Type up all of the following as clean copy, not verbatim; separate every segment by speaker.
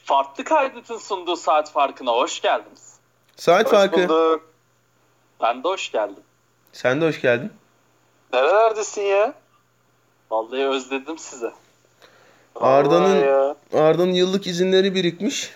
Speaker 1: Farklı Kaydet'in sunduğu saat farkına hoş geldiniz.
Speaker 2: Saat
Speaker 3: Hoş
Speaker 2: farkı.
Speaker 3: bulduk.
Speaker 1: Ben de hoş geldim.
Speaker 2: Sen de hoş geldin.
Speaker 3: Nerelerdesin ya?
Speaker 1: Vallahi özledim sizi.
Speaker 3: Vallahi ya.
Speaker 2: Arda'nın yıllık izinleri birikmiş.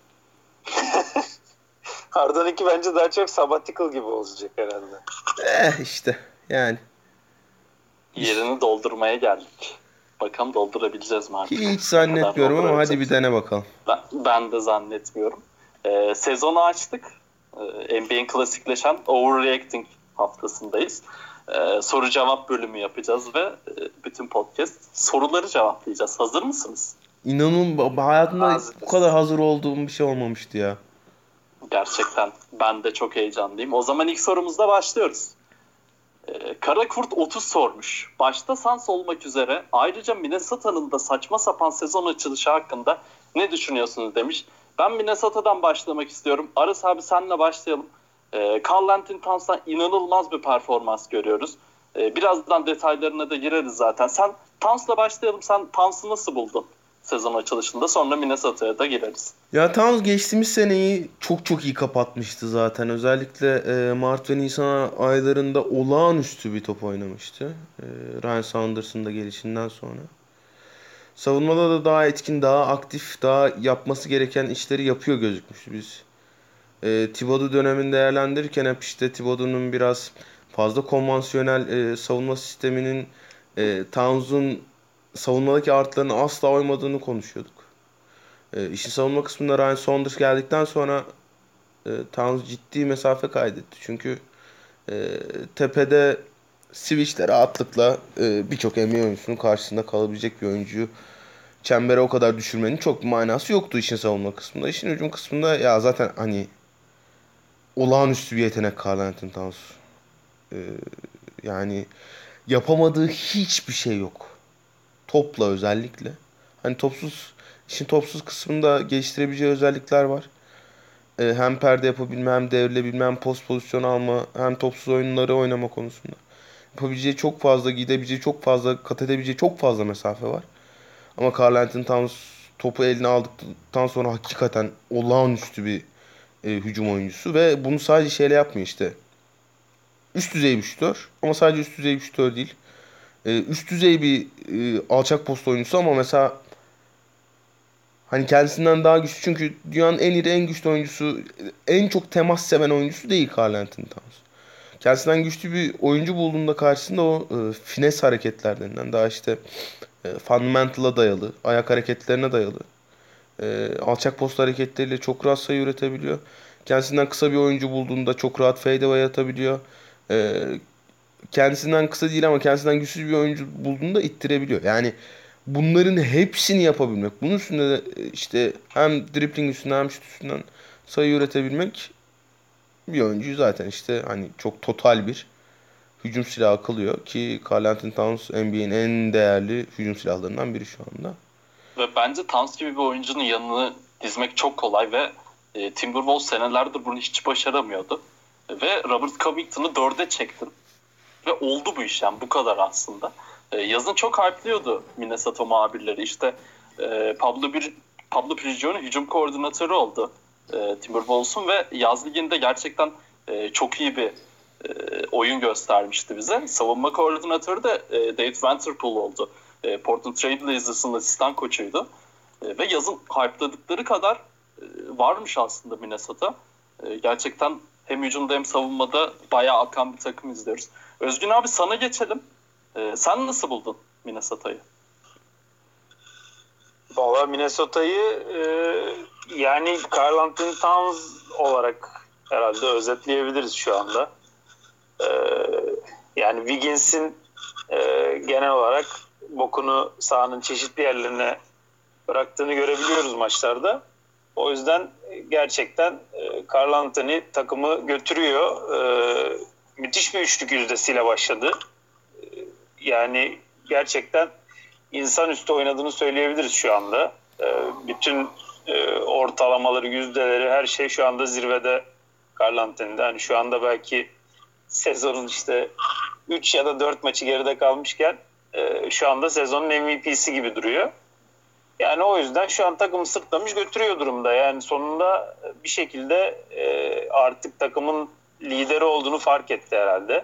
Speaker 3: Arda'nınki bence daha çok sabbatical gibi olacak herhalde.
Speaker 2: İşte yani.
Speaker 1: Yerini doldurmaya geldik. Bakalım doldurabileceğiz mi artık?
Speaker 2: Hiç zannetmiyorum ama hadi bir dene bakalım.
Speaker 1: Ben de zannetmiyorum. Sezonu açtık. NBA'in klasikleşen Overreacting haftasındayız. Soru cevap bölümü yapacağız ve bütün podcast soruları cevaplayacağız. Hazır mısınız?
Speaker 2: İnanın hayatımda bu kadar hazır olduğum bir şey olmamıştı ya.
Speaker 1: Gerçekten ben de çok heyecanlıyım. O zaman ilk sorumuzla başlıyoruz. Karakurt 30 sormuş. Başta Suns olmak üzere ayrıca Minnesota'nın da saçma sapan sezon açılışı hakkında ne düşünüyorsunuz demiş. Ben Minnesota'dan başlamak istiyorum. Aras abi senle başlayalım. Karl-Anthony Towns'tan inanılmaz bir performans görüyoruz. Birazdan detaylarına da gireriz zaten. Sen Towns'la başlayalım. Sen Towns'ı nasıl buldun sezon açılışında? Sonra Minnesota'ya da gireriz.
Speaker 2: Ya Towns geçtiğimiz seneyi çok iyi kapatmıştı zaten. Özellikle Mart ve Nisan aylarında olağanüstü bir top oynamıştı. Ryan Saunders'ın da gelişinden sonra. Savunmada da daha etkin, daha aktif, daha yapması gereken işleri yapıyor gözükmüştü biz. Thibodeau dönemini değerlendirirken hep işte Thibodeau'nun biraz fazla konvansiyonel savunma sisteminin Towns'un savunmadaki artılarını asla uymadığını konuşuyorduk. İşin savunma kısmında Ryan Saunders geldikten sonra Towns ciddi mesafe kaydetti. Çünkü tepede switch'le rahatlıkla birçok NBA oyuncusunun karşısında kalabilecek bir oyuncuyu çembere o kadar düşürmenin çok bir manası yoktu işin savunma kısmında. İşin hücum kısmında ya zaten hani olağanüstü bir yetenek Karl-Anthony Towns. Yani yapamadığı hiçbir şey yok. Topla özellikle. Hani işin topsuz kısmında geliştirebileceği özellikler var. Hem perde yapabilme, hem devrilebilme, hem post pozisyon alma, hem topsuz oyunları oynama konusunda. Yapabileceği çok fazla, gidebileceği çok fazla, kat edebileceği çok fazla mesafe var. Ama Karl-Anthony Towns topu eline aldıktan sonra hakikaten olağanüstü bir hücum oyuncusu. Ve bunu sadece şeyle yapmıyor işte. Üst düzey bir şutör ama sadece üst düzey bir şutör değil. Üst düzey bir alçak post oyuncusu ama mesela hani kendisinden daha güçlü çünkü dünyanın en iri en güçlü oyuncusu, en çok temas seven oyuncusu değil Karl-Anthony Towns. Kendisinden güçlü bir oyuncu bulduğunda karşısında o finesse hareketlerinden daha işte fundamental'a dayalı, ayak hareketlerine dayalı, alçak post hareketleriyle çok rahat sayı üretebiliyor. Kendisinden kısa bir oyuncu bulduğunda çok rahat fadeaway atabiliyor. E, Kendisinden kısa değil ama kendisinden güçsüz bir oyuncu bulduğunda ittirebiliyor. Yani bunların hepsini yapabilmek. Bunun üstünde de işte hem dribbling üstünden hem şut üstünden sayı üretebilmek bir oyuncuyu zaten işte hani çok total bir hücum silahı kılıyor ki Karl-Anthony Towns NBA'nin en değerli hücum silahlarından biri şu anda.
Speaker 1: Ve bence Towns gibi bir oyuncunun yanını dizmek çok kolay ve Timberwolves senelerdir bunu hiç başaramıyordu. Ve Robert Covington'ı 4'e çektim. Ve oldu bu iş yani bu kadar aslında. Yazın çok hype'lıyordu Minnesota muhabirleri. İşte Pablo Prigioni hücum koordinatörü oldu Timberwolves'un ve yaz liginde gerçekten çok iyi bir oyun göstermişti bize. Savunma koordinatörü de David Vanterpool oldu. Portland Trail Blazers'ın asistan koçuydu. Ve yazın hype'ladıkları kadar varmış aslında Minnesota. Gerçekten hem hücumda hem savunmada bayağı akan bir takım izliyoruz. Özgün abi sana geçelim. Sen nasıl buldun Minnesota'yı?
Speaker 3: Valla Minnesota'yı yani Karl-Anthony Towns olarak herhalde özetleyebiliriz şu anda. Yani Wiggins'in genel olarak bokunu sahanın çeşitli yerlerine bıraktığını görebiliyoruz maçlarda. O yüzden gerçekten Karl-Anthony takımı götürüyor. Müthiş bir üçlük yüzdesiyle başladı. Yani gerçekten insanüstü oynadığını söyleyebiliriz şu anda. Bütün ortalamaları, yüzdeleri, her şey şu anda zirvede Karl-Anthony'de. Yani şu anda belki sezonun işte 3 ya da 4 maçı geride kalmışken şu anda sezonun MVP'si gibi duruyor. Yani o yüzden şu an takımı sırtlamış götürüyor durumda. Yani sonunda bir şekilde artık takımın lideri olduğunu fark etti herhalde.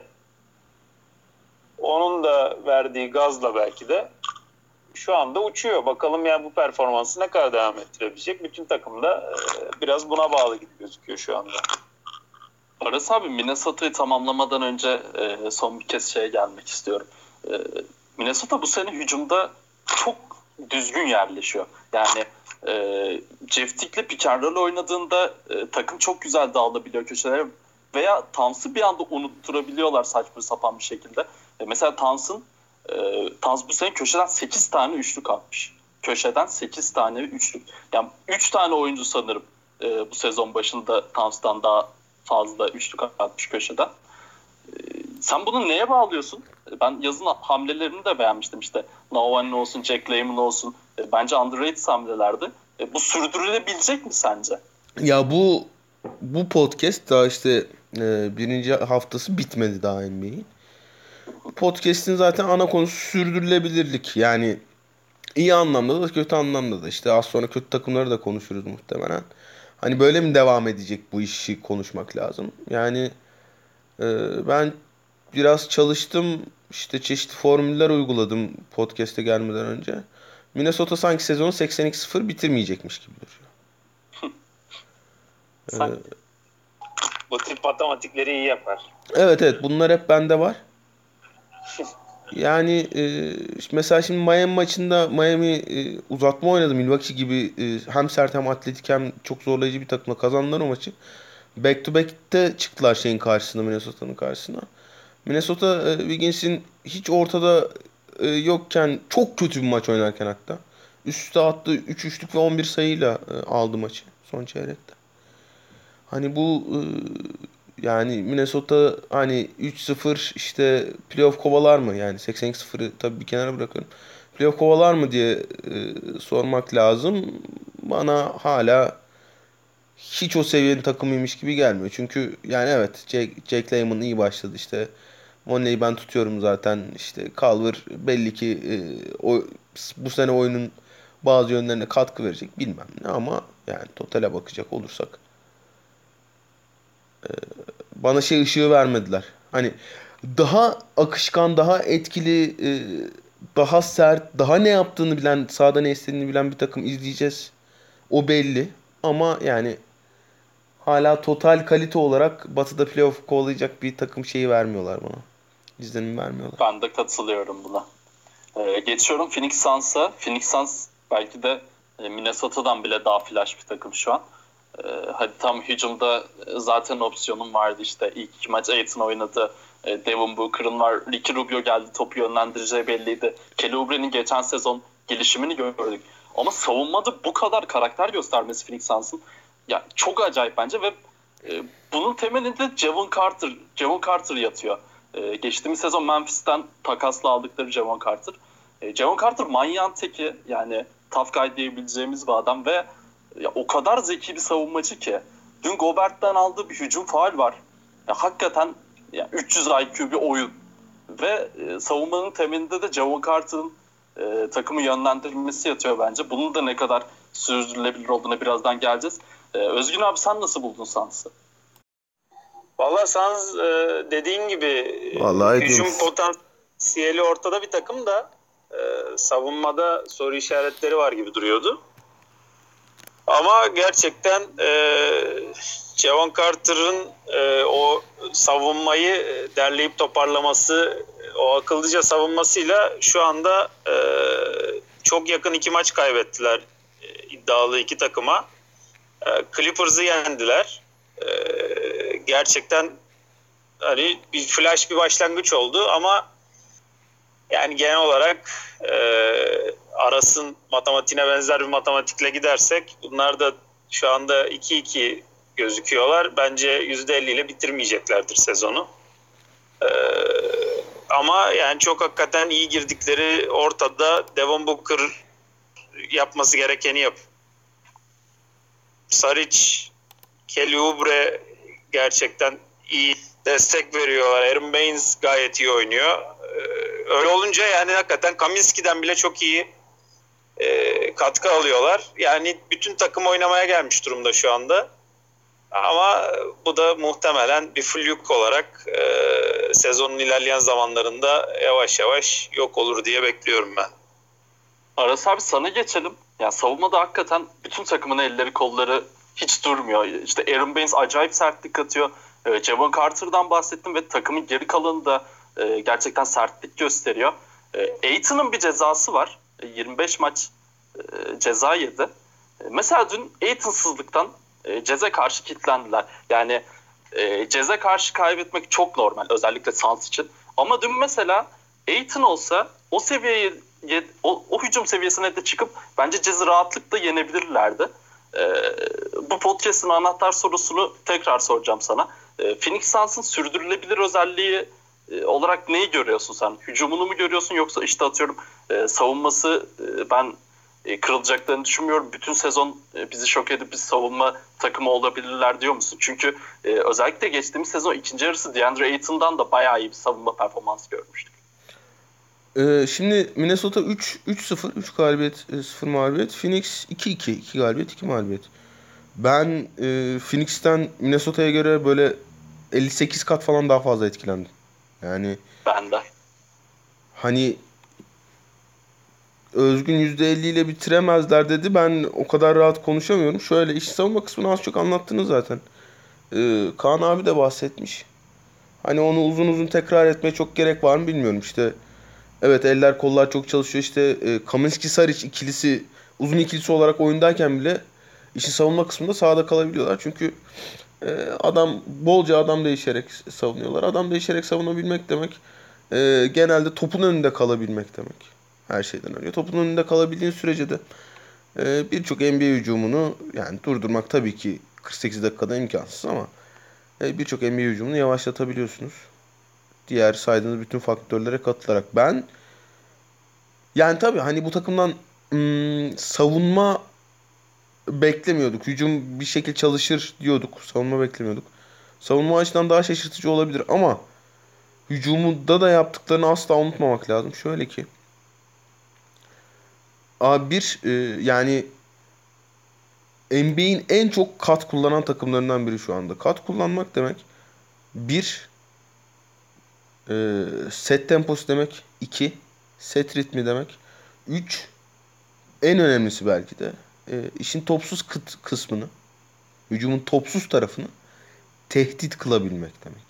Speaker 3: Onun da verdiği gazla belki de şu anda uçuyor. Bakalım yani bu performansı ne kadar devam ettirebilecek. Bütün takım da biraz buna bağlı gibi gözüküyor şu anda.
Speaker 1: Aras abi, Minnesota'yı tamamlamadan önce son bir kez şeye gelmek istiyorum. Minnesota bu sene hücumda çok düzgün yerleşiyor. Yani Jeff Tick'le pick and roll oynadığında takım çok güzel dağılabiliyor köşelere veya Towns'ı bir anda unutturabiliyorlar saçma sapan bir şekilde. Mesela Towns bu sene köşeden 8 tane üçlük atmış. Köşeden 8 tane üçlük. Yani 3 tane oyuncu sanırım bu sezon başında Towns'tan daha fazla üçlük atmış köşeden. Sen bunu neye bağlıyorsun? Ben yazın hamlelerini de beğenmiştim işte. Noah olsun, Jack Layman olsun. Bence underrated hamlelerdi. Bu sürdürülebilecek mi sence?
Speaker 2: Ya bu podcast daha işte birinci haftası bitmedi daha NBA'in. Podcast'in zaten ana konusu sürdürülebilirlik. Yani iyi anlamda da kötü anlamda da. İşte az sonra kötü takımları da konuşuruz muhtemelen. Hani böyle mi devam edecek bu işi konuşmak lazım. Yani ben biraz çalıştım. İşte çeşitli formüller uyguladım podcast'e gelmeden önce. Minnesota sanki sezonu 82-0 bitirmeyecekmiş gibi duruyor.
Speaker 1: Sanki.
Speaker 3: Bu tip matematikleri iyi yapar.
Speaker 2: Evet bunlar hep bende var. Yani mesela şimdi Miami maçında Miami uzatma oynadı. Milwaukee gibi hem sert hem atletik hem çok zorlayıcı bir takımla kazandılar o maçı. Back to back'te çıktılar şeyin karşısına, Minnesota'nın karşısına. Minnesota Wiggins'in hiç ortada yokken çok kötü bir maç oynarken hatta. Üst üste attığı 3 üçlük ve 11 sayıyla aldı maçı son çeyrekte. Hani bu yani Minnesota hani 3-0 işte playoff kovalar mı? Yani 82-0'ı tabii bir kenara bırakıyorum. Playoff kovalar mı diye sormak lazım. Bana hala hiç o seviyenin takımıymış gibi gelmiyor. Çünkü yani evet Jack Layman iyi başladı işte. Monley'i ben tutuyorum zaten. İşte Culver belli ki bu sene oyunun bazı yönlerine katkı verecek bilmem ne ama yani totale bakacak olursak bana şey ışığı vermediler. Hani daha akışkan, daha etkili, daha sert, daha ne yaptığını bilen, sahada ne istediğini bilen bir takım izleyeceğiz. O belli. Ama yani hala total kalite olarak Batı'da playoff kovalayacak bir takım şeyi vermiyorlar bana. İzlenim vermiyorlar.
Speaker 1: Ben de katılıyorum buna. Geçiyorum Phoenix Suns'a. Phoenix Suns belki de Minnesota'dan bile daha flash bir takım şu an. Hadi tam hücumda zaten opsiyonum vardı işte. İlk iki maç Ayton oynadı. Devin Booker'ın var. Ricky Rubio geldi. Topu yönlendireceği belliydi. Kelly Oubre'nin geçen sezon gelişimini gördük. Ama savunmada bu kadar karakter göstermesi Phoenix Suns'ın ya çok acayip bence ve bunun temelinde Javon Carter yatıyor. Geçtiğimiz sezon Memphis'ten takasla aldıkları Javon Carter. Javon Carter manyağın teki, yani tough guy diyebileceğimiz bir adam ve ya o kadar zeki bir savunmacı ki. Dün Gobert'ten aldığı bir hücum faul var. Ya hakikaten ya 300 IQ bir oyun. Ve savunmanın temelinde de Javon Carter'ın takımı yönlendirilmesi yatıyor bence. Bunun da ne kadar sürdürülebilir olduğuna birazdan geleceğiz. Özgün abi, sen nasıl buldun Suns'ı?
Speaker 3: Valla Suns dediğin gibi
Speaker 2: Vallahi
Speaker 3: hücum potansiyeli ortada bir takım da savunmada soru işaretleri var gibi duruyordu. Ama gerçekten Javon Carter'ın o savunmayı derleyip toparlaması, o akıllıca savunmasıyla şu anda çok yakın 2 maç kaybettiler iddialı 2 takıma. Clippers'ı yendiler. Gerçekten hani bir flash bir başlangıç oldu ama yani genel olarak Aras'ın matematiğine benzer bir matematikle gidersek bunlar da şu anda 2-2 gözüküyorlar. Bence %50 ile bitirmeyeceklerdir sezonu. Ama yani çok hakikaten iyi girdikleri ortada. Devin Booker yapması gerekeni yap. Saric, Kelly Oubre gerçekten iyi destek veriyorlar. Aaron Baines gayet iyi oynuyor. Öyle olunca yani hakikaten Kaminski'den bile çok iyi katkı alıyorlar. Yani bütün takım oynamaya gelmiş durumda şu anda. Ama bu da muhtemelen bir fluke olarak sezonun ilerleyen zamanlarında yavaş yavaş yok olur diye bekliyorum ben.
Speaker 1: Aras abi sana geçelim. Yani savunmada hakikaten bütün takımın elleri kolları hiç durmuyor. İşte Aaron Baines acayip sertlik atıyor. Javon Carter'dan bahsettim ve takımın geri kalanı da gerçekten sertlik gösteriyor. Ayton'un bir cezası var. 25 maç ceza yedi. Mesela dün Ayton'sızlıktan Jazz'e karşı kilitlendiler. Yani Jazz'e karşı kaybetmek çok normal, özellikle Suns için. Ama dün mesela Ayton olsa o seviyeye, o hücum seviyesine de çıkıp bence Jazz'i rahatlıkla yenebilirlerdi. Bu podcast'ın anahtar sorusunu tekrar soracağım sana. Phoenix Suns'ın sürdürülebilir özelliği olarak neyi görüyorsun sen? Hücumunu mu görüyorsun, yoksa işte atıyorum savunması ben kırılacaklarını düşünmüyorum. Bütün sezon bizi şok edip bir savunma takımı olabilirler diyor musun? Çünkü özellikle geçtiğimiz sezon ikinci yarısı DeAndre Ayton'dan da bayağı iyi bir savunma performansı görmüştük.
Speaker 2: Şimdi Minnesota 3-0, 3 galibiyet, 0 mağlubiyet. Phoenix 2-2, 2 galibiyet, 2 mağlubiyet. Ben Phoenix'ten Minnesota'ya göre böyle 58 kat falan daha fazla etkilendim. Yani
Speaker 1: Ben de.
Speaker 2: hani Özgün %50 ile bitiremezler dedi. Ben o kadar rahat konuşamıyorum. Şöyle iş savunma kısmını az çok anlattınız zaten. Kaan abi de bahsetmiş. Hani onu uzun uzun tekrar etmeye çok gerek var mı bilmiyorum. İşte evet, eller kollar çok çalışıyor. İşte Kaminski-Saric ikilisi, uzun ikilisi olarak oyundayken bile işin savunma kısmında sahada kalabiliyorlar. Çünkü bolca adam değişerek savunuyorlar. Adam değişerek savunabilmek demek genelde topun önünde kalabilmek demek. Her şeyden önce. Topun önünde kalabildiğin sürece de birçok NBA hücumunu, yani durdurmak tabii ki 48 dakikada imkansız ama birçok NBA hücumunu yavaşlatabiliyorsunuz. Diğer saydığınız bütün faktörlere katılarak. Yani tabii hani bu takımdan savunma beklemiyorduk. Hücum bir şekilde çalışır diyorduk. Savunma beklemiyorduk. Savunma açıdan daha şaşırtıcı olabilir ama hücumunda da yaptıklarını asla unutmamak lazım. Şöyle ki abi yani NBA'in en çok kat kullanan takımlarından biri şu anda. Kat kullanmak demek bir, set temposu demek. 2 set ritmi demek. 3, en önemlisi belki de işin topsuz kısmını, hücumun topsuz tarafını tehdit kılabilmek demek.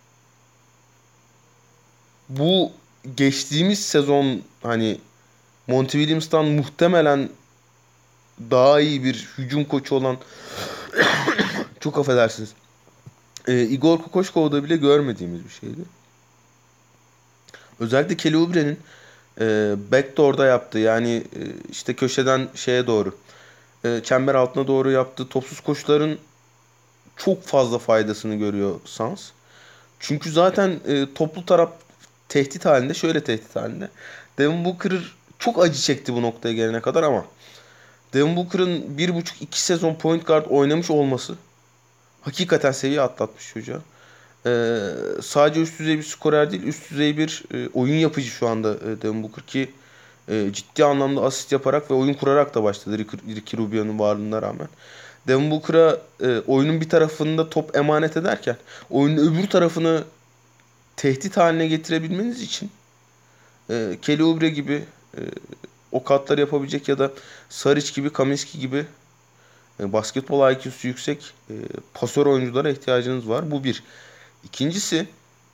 Speaker 2: Bu geçtiğimiz sezon hani Monty Williams'tan muhtemelen daha iyi bir hücum koçu olan çok affedersiniz, Igor Kokoşkov'da bile görmediğimiz bir şeydi. Özellikle Kelly Oubre'nin backdoor'da yaptığı, yani işte köşeden şeye doğru, çember altına doğru yaptığı topsuz koşuların çok fazla faydasını görüyor Suns. Çünkü zaten toplu taraf tehdit halinde, şöyle tehdit halinde. Devin Booker çok acı çekti bu noktaya gelene kadar ama Devin Booker'ın 1,5-2 sezon point guard oynamış olması hakikaten seviye atlatmış çocuğa. Sadece üst düzey bir skorer değil, üst düzey bir oyun yapıcı şu anda Devin Booker ki ciddi anlamda asist yaparak ve oyun kurarak da başladı Ricky Rubio'nun varlığına rağmen. Devin Booker'a oyunun bir tarafında top emanet ederken oyunun öbür tarafını tehdit haline getirebilmeniz için Kelly Oubre gibi o katları yapabilecek ya da Saric gibi, Kaminski gibi basketbol IQ'su yüksek pasör oyunculara ihtiyacınız var. Bu bir. İkincisi,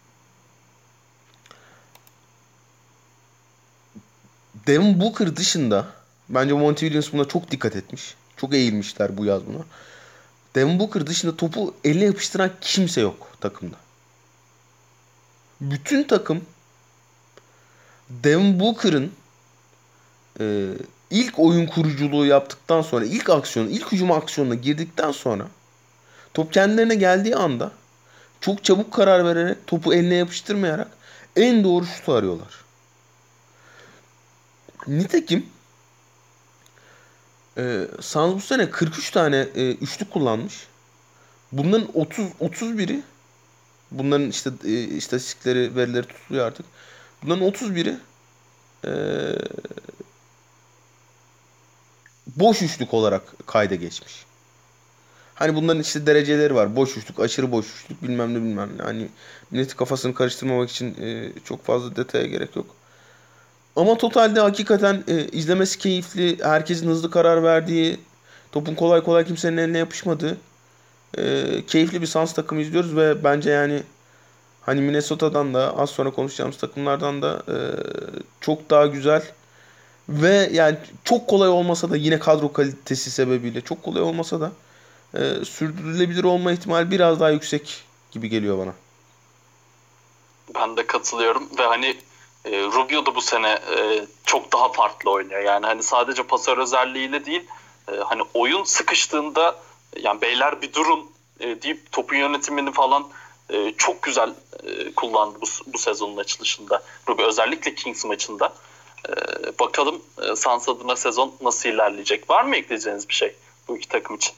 Speaker 2: Devin Booker dışında bence Monty Williams buna çok dikkat etmiş. Çok eğilmişler bu yaz buna. Devin Booker dışında topu eline yapıştıran kimse yok takımda. Bütün takım Devin Booker'ın ilk oyun kuruculuğu yaptıktan sonra, ilk hücum aksiyonuna girdikten sonra top kendilerine geldiği anda çok çabuk karar vererek, topu eline yapıştırmayarak en doğru şutu arıyorlar. Nitekim Suns bu sene 43 tane üçlük kullanmış. Bunların 31'i, bunların işte istatistikleri, verileri tutuluyor artık. Bunların 31'i boş üçlük olarak kayda geçmiş. Hani bunların işte dereceleri var. Boş üçlük, aşırı boş üçlük, bilmem ne bilmem ne. Hani milleti kafasını karıştırmamak için çok fazla detaya gerek yok. Ama totalde hakikaten izlemesi keyifli. Herkesin hızlı karar verdiği, topun kolay kolay kimsenin eline yapışmadığı keyifli bir Suns takımı izliyoruz ve bence yani hani Minnesota'dan da az sonra konuşacağımız takımlardan da çok daha güzel ve yani çok kolay olmasa da yine kadro kalitesi sebebiyle çok kolay olmasa da sürdürülebilir olma ihtimali biraz daha yüksek gibi geliyor bana.
Speaker 1: Ben de katılıyorum ve hani Rubio da bu sene çok daha farklı oynuyor. Yani hani sadece pasör özelliğiyle değil, hani oyun sıkıştığında yani beyler bir durun deyip topun yönetimini falan çok güzel kullandı bu sezonun açılışında. Rubio özellikle Kings maçında. Bakalım Suns adına sezon nasıl ilerleyecek? Var mı ekleyeceğiniz bir şey bu iki takım için?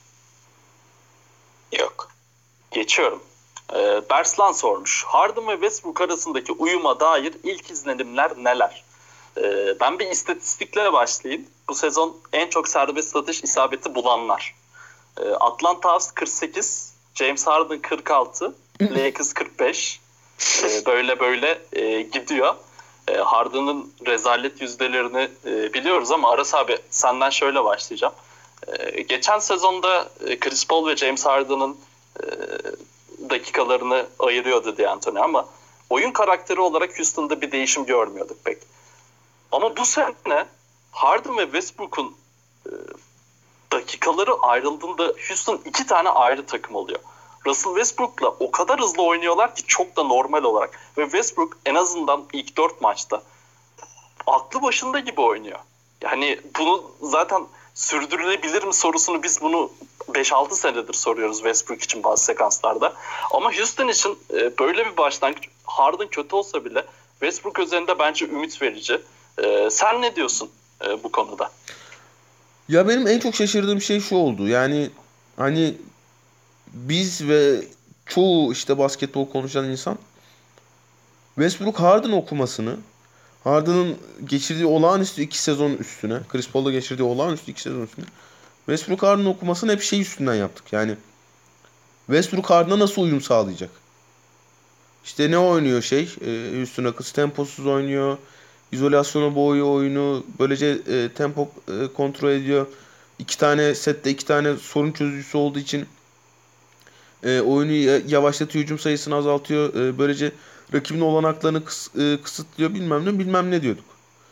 Speaker 3: Yok.
Speaker 1: Geçiyorum. Berslan sormuş. Harden ve Westbrook arasındaki uyuma dair ilk izlenimler neler? Ben bir istatistiklere başlayayım. Bu sezon en çok serbest atış isabeti bulanlar. Atlanta Hawks 48, James Harden 46, Lakers 45. Böyle gidiyor. Harden'ın rezalet yüzdelerini biliyoruz ama Aras abi senden şöyle başlayacağım. Geçen sezonda Chris Paul ve James Harden'ın dakikalarını ayırıyordu D'Antoni ama oyun karakteri olarak Houston'da bir değişim görmüyorduk pek. Ama bu sene Harden ve Westbrook'un dakikaları ayrıldığında Houston 2 tane ayrı takım oluyor. Russell Westbrook'la o kadar hızlı oynuyorlar ki çok da normal olarak. Ve Westbrook en azından ilk 4 maçta aklı başında gibi oynuyor. Yani bunu zaten sürdürülebilir mi sorusunu biz bunu 5-6 senedir soruyoruz Westbrook için bazı sekanslarda. Ama Houston için böyle bir başlangıç, Harden kötü olsa bile Westbrook üzerinde bence ümit verici. Sen ne diyorsun bu konuda?
Speaker 2: Ya benim en çok şaşırdığım şey şu oldu. Yani hani biz ve çoğu işte basketbol konuşan insan Westbrook Harden okumasını, Harden'ın geçirdiği olağanüstü 2 sezon üstüne, Chris Paul'la geçirdiği olağanüstü 2 sezon üstüne Westbrook Harden okumasını hep şey üstünden yaptık. Yani Westbrook Harden'a nasıl uyum sağlayacak? İşte ne oynuyor Houston Rockets temposuz oynuyor. İzolasyona boğuyor oyunu. Böylece tempo kontrol ediyor. İki tane sette iki tane sorun çözücüsü olduğu için oyunu yavaşlatıyor, hücum sayısını azaltıyor. Böylece rakibin olanaklarını kısıtlıyor bilmem ne diyorduk.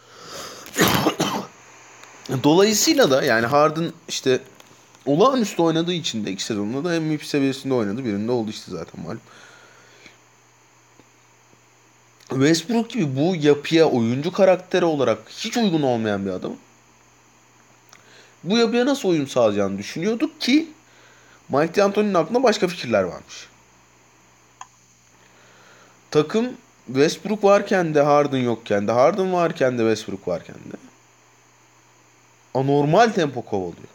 Speaker 2: Dolayısıyla da yani Harden işte olağanüstü oynadığı için de iki sezonda da MVP seviyesinde oynadı. Birinde oldu işte zaten malum. Westbrook gibi bu yapıya oyuncu karakteri olarak hiç uygun olmayan bir adam. Bu yapıya nasıl uyum sağlayacağını düşünüyorduk ki Mike D'Antoni'nin aklında başka fikirler varmış. Takım Westbrook varken de Harden yokken de Harden varken de Westbrook varken de anormal tempo kovalıyor.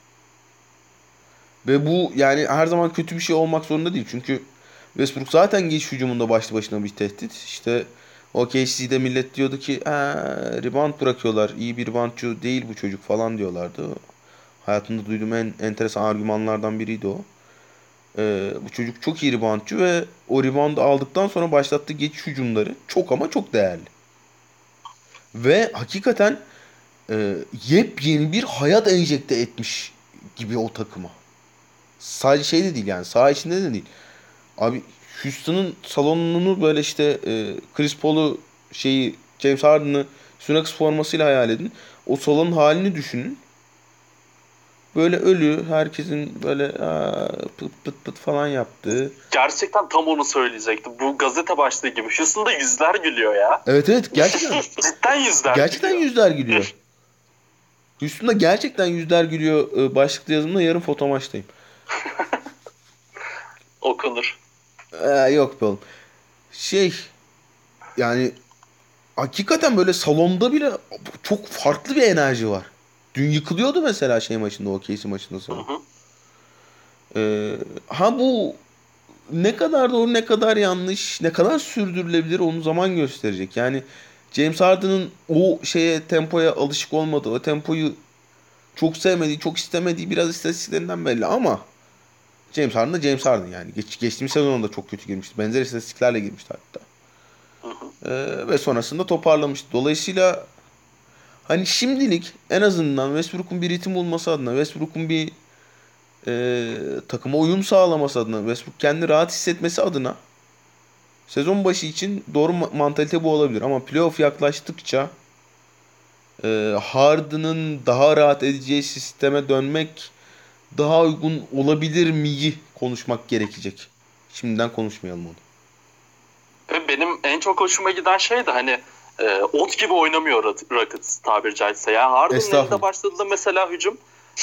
Speaker 2: Ve bu yani her zaman kötü bir şey olmak zorunda değil. Çünkü Westbrook zaten geç hücumunda başlı başına bir tehdit. İşte OKC'de millet diyordu ki rebound bırakıyorlar. İyi bir reboundçu değil bu çocuk falan diyorlardı. Hayatımda duyduğum en enteresan argümanlardan biriydi o. Bu çocuk çok iyi reboundçu ve o reboundu aldıktan sonra başlattığı geçiş hücumları çok ama çok değerli. Ve hakikaten yepyeni bir hayat enjekte etmiş gibi o takıma. Sadece şey de değil yani saha içinde de değil. Abi Houston'ın salonunu böyle işte Chris Paul'u James Harden'ı Sunucks formasıyla hayal edin. O salonun halini düşünün. Böyle ölü herkesin böyle pıt pıt pıt falan yaptığı.
Speaker 1: Gerçekten tam onu söyleyecektim. Bu gazete başlığı gibi. Houston'da yüzler gülüyor ya.
Speaker 2: Evet gerçekten.
Speaker 1: Cidden yüzler
Speaker 2: gerçekten
Speaker 1: gülüyor.
Speaker 2: yüzler gülüyor. Houston'da gerçekten yüzler gülüyor başlıklı yazımda yarın fotomaçtayım.
Speaker 1: Okunur.
Speaker 2: Yok be oğlum. Yani hakikaten böyle salonda bile çok farklı bir enerji var. Dün yıkılıyordu mesela maçında, OKC maçında salon. Bu ne kadar doğru, ne kadar yanlış, ne kadar sürdürülebilir onu zaman gösterecek. Yani James Harden'ın o tempoya alışık olmadığı, o tempoyu çok sevmediği, çok istemediği biraz istatistiklerinden belli ama James Harden da James Harden yani. Geçtiğimiz sezonda çok kötü girmişti. Benzer istatistiklerle girmişti hatta. Ve sonrasında toparlamıştı. Dolayısıyla hani şimdilik en azından Westbrook'un bir ritim bulması adına, Westbrook'un bir takıma uyum sağlaması adına, Westbrook kendini rahat hissetmesi adına sezon başı için doğru mantalite bu olabilir. Ama playoff yaklaştıkça Harden'ın daha rahat edeceği sisteme dönmek daha uygun olabilir miyi konuşmak gerekecek. Şimdiden konuşmayalım onu.
Speaker 1: Benim en çok hoşuma giden şey de hani ot gibi oynamıyor Rockets tabiri caizse. Yani Harden'ın elinde başladığında mesela hücum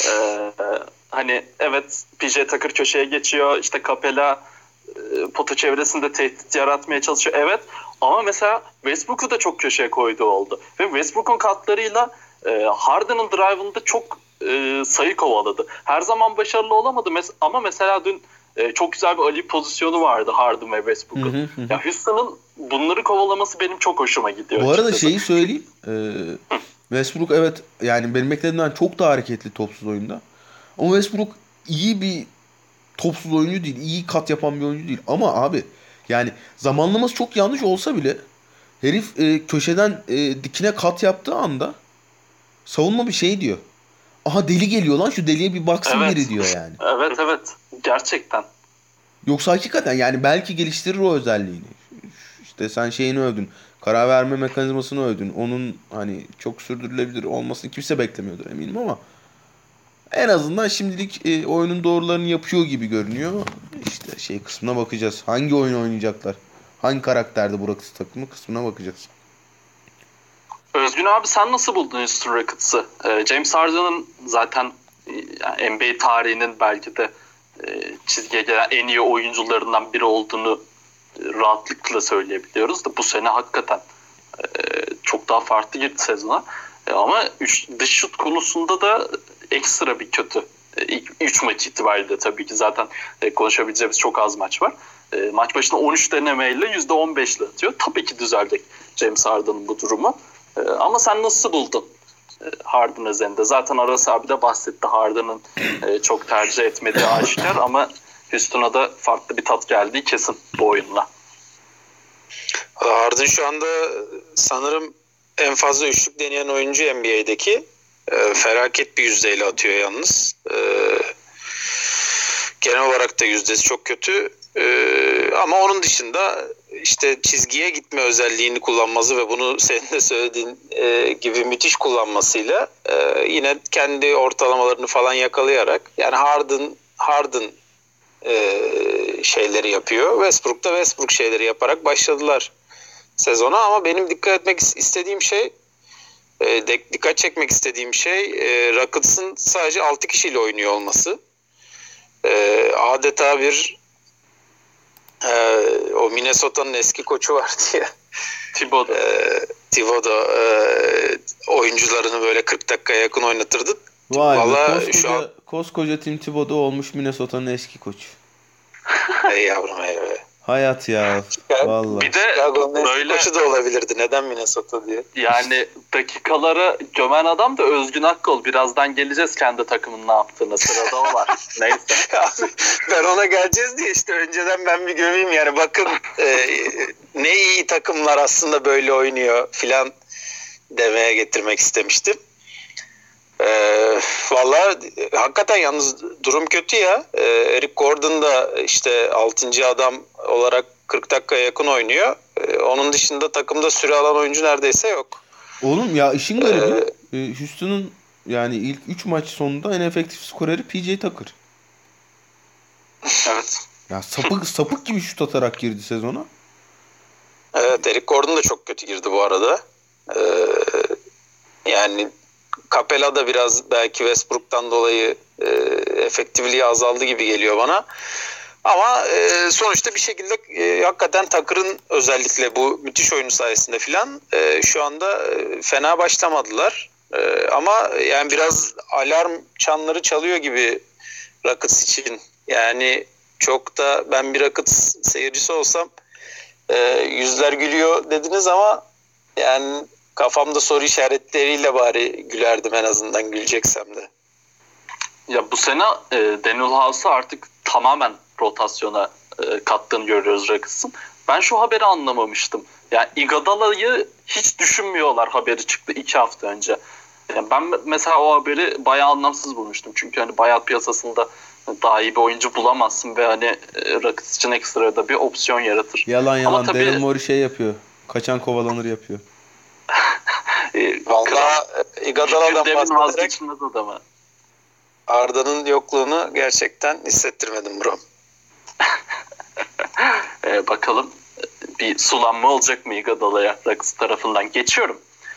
Speaker 1: hani evet PJ Tucker köşeye geçiyor, işte Capela pota çevresinde tehdit yaratmaya çalışıyor. Evet ama mesela Westbrook'u da çok köşeye koyduğu oldu. Ve Westbrook'un katlarıyla Harden'ın drive'ında çok sayı kovaladı. Her zaman başarılı olamadı ama mesela dün çok güzel bir Ali pozisyonu vardı Harden ve Westbrook'un. Ya Houston'ın bunları kovalaması benim çok hoşuma gidiyor.
Speaker 2: Bu arada şeyi söyleyeyim. Westbrook evet yani benim beklediğimden çok daha hareketli topsuz oyunda. Ama Westbrook iyi bir topsuz oyuncu değil. İyi kat yapan bir oyuncu değil. Ama abi yani zamanlaması çok yanlış olsa bile herif köşeden dikine kat yaptığı anda savunma bir şey diyor. Aha deli geliyor lan, şu deliye bir baksın biri diyor yani.
Speaker 1: Evet. Gerçekten.
Speaker 2: Yoksa hakikaten yani belki geliştirir o özelliğini. İşte sen şeyini övdün. Karar verme mekanizmasını övdün. Onun hani çok sürdürülebilir olmasını kimse beklemiyordur eminim ama en azından şimdilik oyunun doğrularını yapıyor gibi görünüyor. İşte şey kısmına bakacağız. Hangi oyun oynayacaklar? Hangi karakterde bu Rockets takımı kısmına bakacağız.
Speaker 1: Özgün abi sen nasıl buldun Houston Rockets'ı? James Harden'ın zaten yani NBA tarihinin belki de çizgiye gelen en iyi oyuncularından biri olduğunu rahatlıkla söyleyebiliyoruz da bu sene hakikaten çok daha farklı girdi sezona. Ama dış şut konusunda da ekstra bir kötü. 3 maç itibariyle tabii ki zaten konuşabileceğimiz çok az maç var. Maç başına 13 denemeyle %15'le atıyor. Tabii ki düzelecek James Harden'ın bu durumu. Ama sen nasıl buldun Harden özelinde? Zaten Aras abi de bahsetti Harden'ın çok tercih etmediği aşikar ama Houston'a da farklı bir tat geldiği kesin bu oyunla.
Speaker 3: Harden şu anda sanırım en fazla üçlük deneyen oyuncu NBA'deki. Felaket bir yüzdeyle atıyor yalnız. Genel olarak da yüzdesi çok kötü. Ama onun dışında işte çizgiye gitme özelliğini kullanması ve bunu senin de söylediğin gibi müthiş kullanmasıyla yine kendi ortalamalarını falan yakalayarak yani Harden şeyleri yapıyor. Westbrook da Westbrook şeyleri yaparak başladılar sezona ama benim dikkat çekmek istediğim şey Rockets'ın sadece 6 kişiyle oynuyor olması. Adeta bir o Minnesota'nın eski koçu vardı ya. Thibodeau oyuncularını böyle 40 dakikaya yakın oynatırdı.
Speaker 2: Vay be, koskoca Tim Thibodeau olmuş Minnesota'nın eski koçu.
Speaker 3: Ey yavrum ey be.
Speaker 2: Hayat ya. Vallahi.
Speaker 1: Bir de
Speaker 3: böyle koçu da olabilirdi. Neden Minnesota diye.
Speaker 1: Yani dakikalara gömen adam da Özgün Akkol. Birazdan geleceğiz kendi takımın ne yaptığını. Sırada o var. Neyse.
Speaker 3: Abi, ben ona geleceğiz diye işte önceden ben bir gömeyim yani. Bakın ne iyi takımlar aslında böyle oynuyor filan demeye getirmek istemiştim. Vallahi hakikaten yalnız durum kötü ya. Eric Gordon da işte 6. adam olarak 40 dakikaya yakın oynuyor. Onun dışında takımda süre alan oyuncu neredeyse yok.
Speaker 2: Oğlum ya işin garibi Houston'un yani ilk 3 maç sonunda en efektif skoreri PJ Tucker.
Speaker 1: Evet.
Speaker 2: Ya sapık gibi şut atarak girdi sezona.
Speaker 3: Evet, Eric Gordon da çok kötü girdi bu arada. Yani Capela da biraz belki Westbrook'tan dolayı efektifliği azaldı gibi geliyor bana. Ama sonuçta bir şekilde hakikaten Tucker'ın özellikle bu müthiş oyunu sayesinde filan şu anda fena başlamadılar. Ama yani biraz alarm çanları çalıyor gibi Rockets için. Yani çok da ben bir Rockets seyircisi olsam yüzler gülüyor dediniz ama yani kafamda soru işaretleriyle bari gülerdim en azından güleceksem de.
Speaker 1: Ya bu sene Daniel House'u artık tamamen rotasyona kattığını görüyoruz Rockets'ın. Ben şu haberi anlamamıştım. Yani Iguodala'yı hiç düşünmüyorlar haberi çıktı 2 hafta önce. Yani ben mesela o haberi bayağı anlamsız bulmuştum. Çünkü hani buyout piyasasında daha iyi bir oyuncu bulamazsın ve hani Rockets için ekstra da bir opsiyon yaratır.
Speaker 2: Yalan.
Speaker 1: Tabii,
Speaker 2: Daryl Morey şey yapıyor. Kaçan kovalanır yapıyor.
Speaker 3: Valla Iguodala'dan
Speaker 1: Devin
Speaker 3: bahsederek
Speaker 1: vazgeçilmez adamı.
Speaker 3: Arda'nın yokluğunu gerçekten hissettirmedim bro.
Speaker 1: Bakalım bir sulanma olacak mı Iguodala'ya Rockets tarafından. Geçiyorum.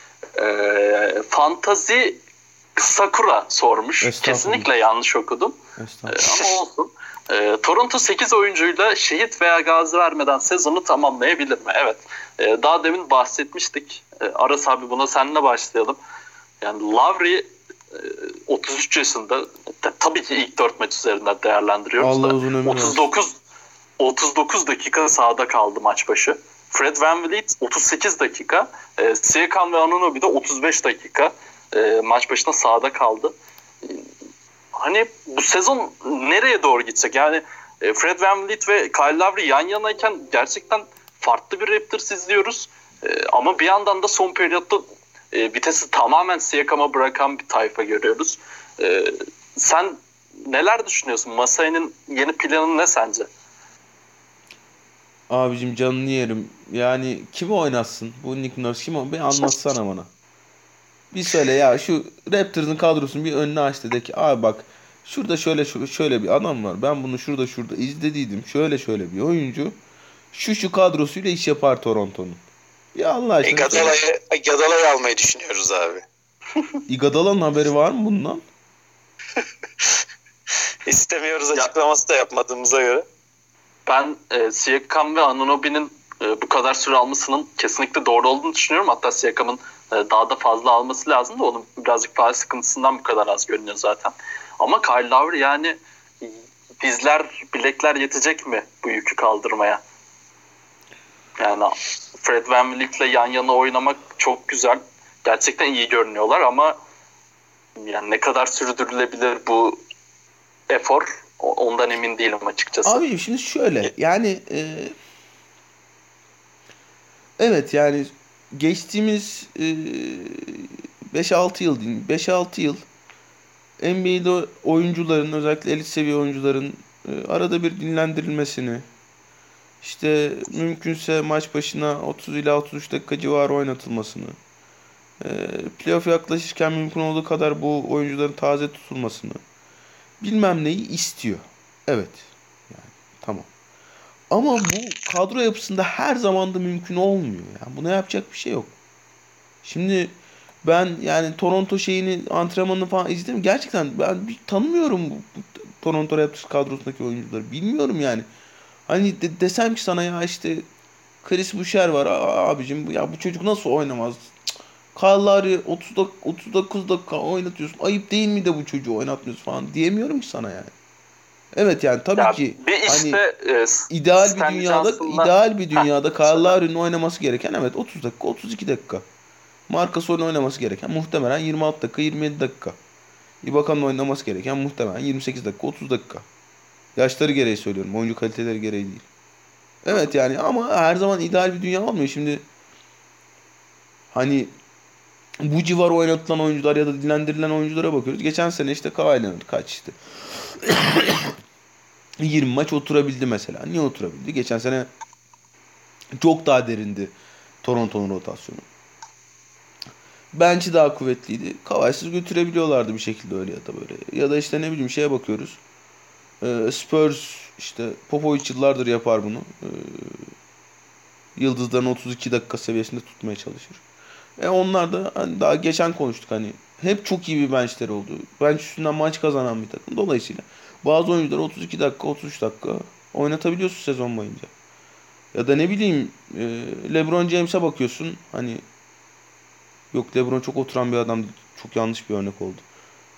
Speaker 1: Fantazi Sakura sormuş. Kesinlikle yanlış okudum. Ama olsun. Toronto 8 oyuncuyla şehit veya gazi vermeden sezonu tamamlayabilir mi? Evet. Daha demin bahsetmiştik. Aras abi buna seninle başlayalım. Yani Lowry 33 yaşında. Tabii ki ilk 4 maç üzerinden değerlendiriyoruz
Speaker 2: Allah
Speaker 1: da.
Speaker 2: uzun ömür
Speaker 1: 39 dakika sahada kaldı maç başı. Fred VanVleet 38 dakika. Siakam ve Anunoby de 35 dakika maç başına sahada kaldı. Hani bu sezon nereye doğru gidecek? Yani Fred VanVleet ve Kyle Lowry yan yanayken gerçekten farklı bir Raptors izliyoruz. Ama bir yandan da son periyotta vitesi tamamen Siakam'a bırakan bir tayfa görüyoruz. Sen neler düşünüyorsun? Masai'nin yeni planı ne sence?
Speaker 2: Abicim canını yerim. Yani kimi oynatsın? Bu Nick Nurse kim? Bir anlatsana bana. Bir söyle ya, şu Raptors'ın kadrosunu bir önüne aç de ki abi bak şurada şöyle bir adam var. Ben bunu şurada izlediydim. Şöyle bir oyuncu. Şu kadrosuyla iş yapar Toronto'nun. Ya Allah aşkına.
Speaker 3: Iguodala'yı almayı düşünüyoruz abi.
Speaker 2: Iguodala'nın haberi var mı bundan?
Speaker 3: İstemiyoruz açıklaması da yapmadığımıza göre.
Speaker 1: Ben Siakam ve Anunoby'nin bu kadar süre almasının kesinlikle doğru olduğunu düşünüyorum. Hatta Siakam'ın daha da fazla alması lazım da onun birazcık faal sıkıntısından bu kadar az görünüyor zaten. Ama Kyle Lowry yani dizler, bilekler yetecek mi bu yükü kaldırmaya? Yani Fred VanVleet'le yan yana oynamak çok güzel. Gerçekten iyi görünüyorlar ama yani ne kadar sürdürülebilir bu efor ondan emin değilim açıkçası.
Speaker 2: Abi şimdi şöyle yani evet yani geçtiğimiz 5-6 yıl diyeyim. 5-6 yıl NBA'de oyuncuların, özellikle elit seviye oyuncuların arada bir dinlendirilmesini, işte mümkünse maç başına 30 ila 33 dakika civarı oynatılmasını, playoff yaklaşırken mümkün olduğu kadar bu oyuncuların taze tutulmasını, bilmem neyi istiyor. Evet. Yani tamam. Ama bu kadro yapısında her zaman da mümkün olmuyor. Yani buna yapacak bir şey yok. Şimdi ben yani Toronto antrenmanını falan izledim. Gerçekten ben tanımıyorum bu Toronto Raptors kadrosundaki oyuncuları. Bilmiyorum yani. Hani desem ki sana ya işte Chris Boucher var abicim, ya bu çocuk nasıl oynamaz? Kyle Lowry 39 dakika oynatıyorsun. Ayıp değil mi de bu çocuğu oynatmıyorsun falan diyemiyorum ki sana yani. Evet yani tabii
Speaker 1: ya
Speaker 2: ki
Speaker 1: işte,
Speaker 2: hani ideal bir dünyada Kyle Lowry'nin oynaması gereken evet 30 dakika 32 dakika. Marc Gasol'ün oynaması gereken muhtemelen 26 dakika 27 dakika. Ibakan'ın oynaması gereken muhtemelen 28 dakika 30 dakika. Yaşları gereği söylüyorum. Oyuncu kaliteleri gereği değil. Evet yani ama her zaman ideal bir dünya olmuyor. Şimdi hani bu civar oynatılan oyuncular ya da dinlendirilen oyunculara bakıyoruz. Geçen sene işte Kawhi Leonard kaç işte 20 maç oturabildi mesela. Niye oturabildi? Geçen sene çok daha derindi Toronto'nun rotasyonu. Bench'i daha kuvvetliydi. Kawhi'siz götürebiliyorlardı bir şekilde öyle ya da böyle. Ya da işte ne bileyim şeye bakıyoruz. Spurs işte Popovich yıllardır yapar bunu. Yıldızların 32 dakika seviyesinde tutmaya çalışır. Onlar da hani daha geçen konuştuk hani hep çok iyi bir benchleri oldu. Bench üstünden maç kazanan bir takım. Dolayısıyla bazı oyuncuları 32 dakika 33 dakika oynatabiliyorsun sezon boyunca. Ya da ne bileyim LeBron James'e bakıyorsun hani yok LeBron çok oturan bir adam, çok yanlış bir örnek oldu.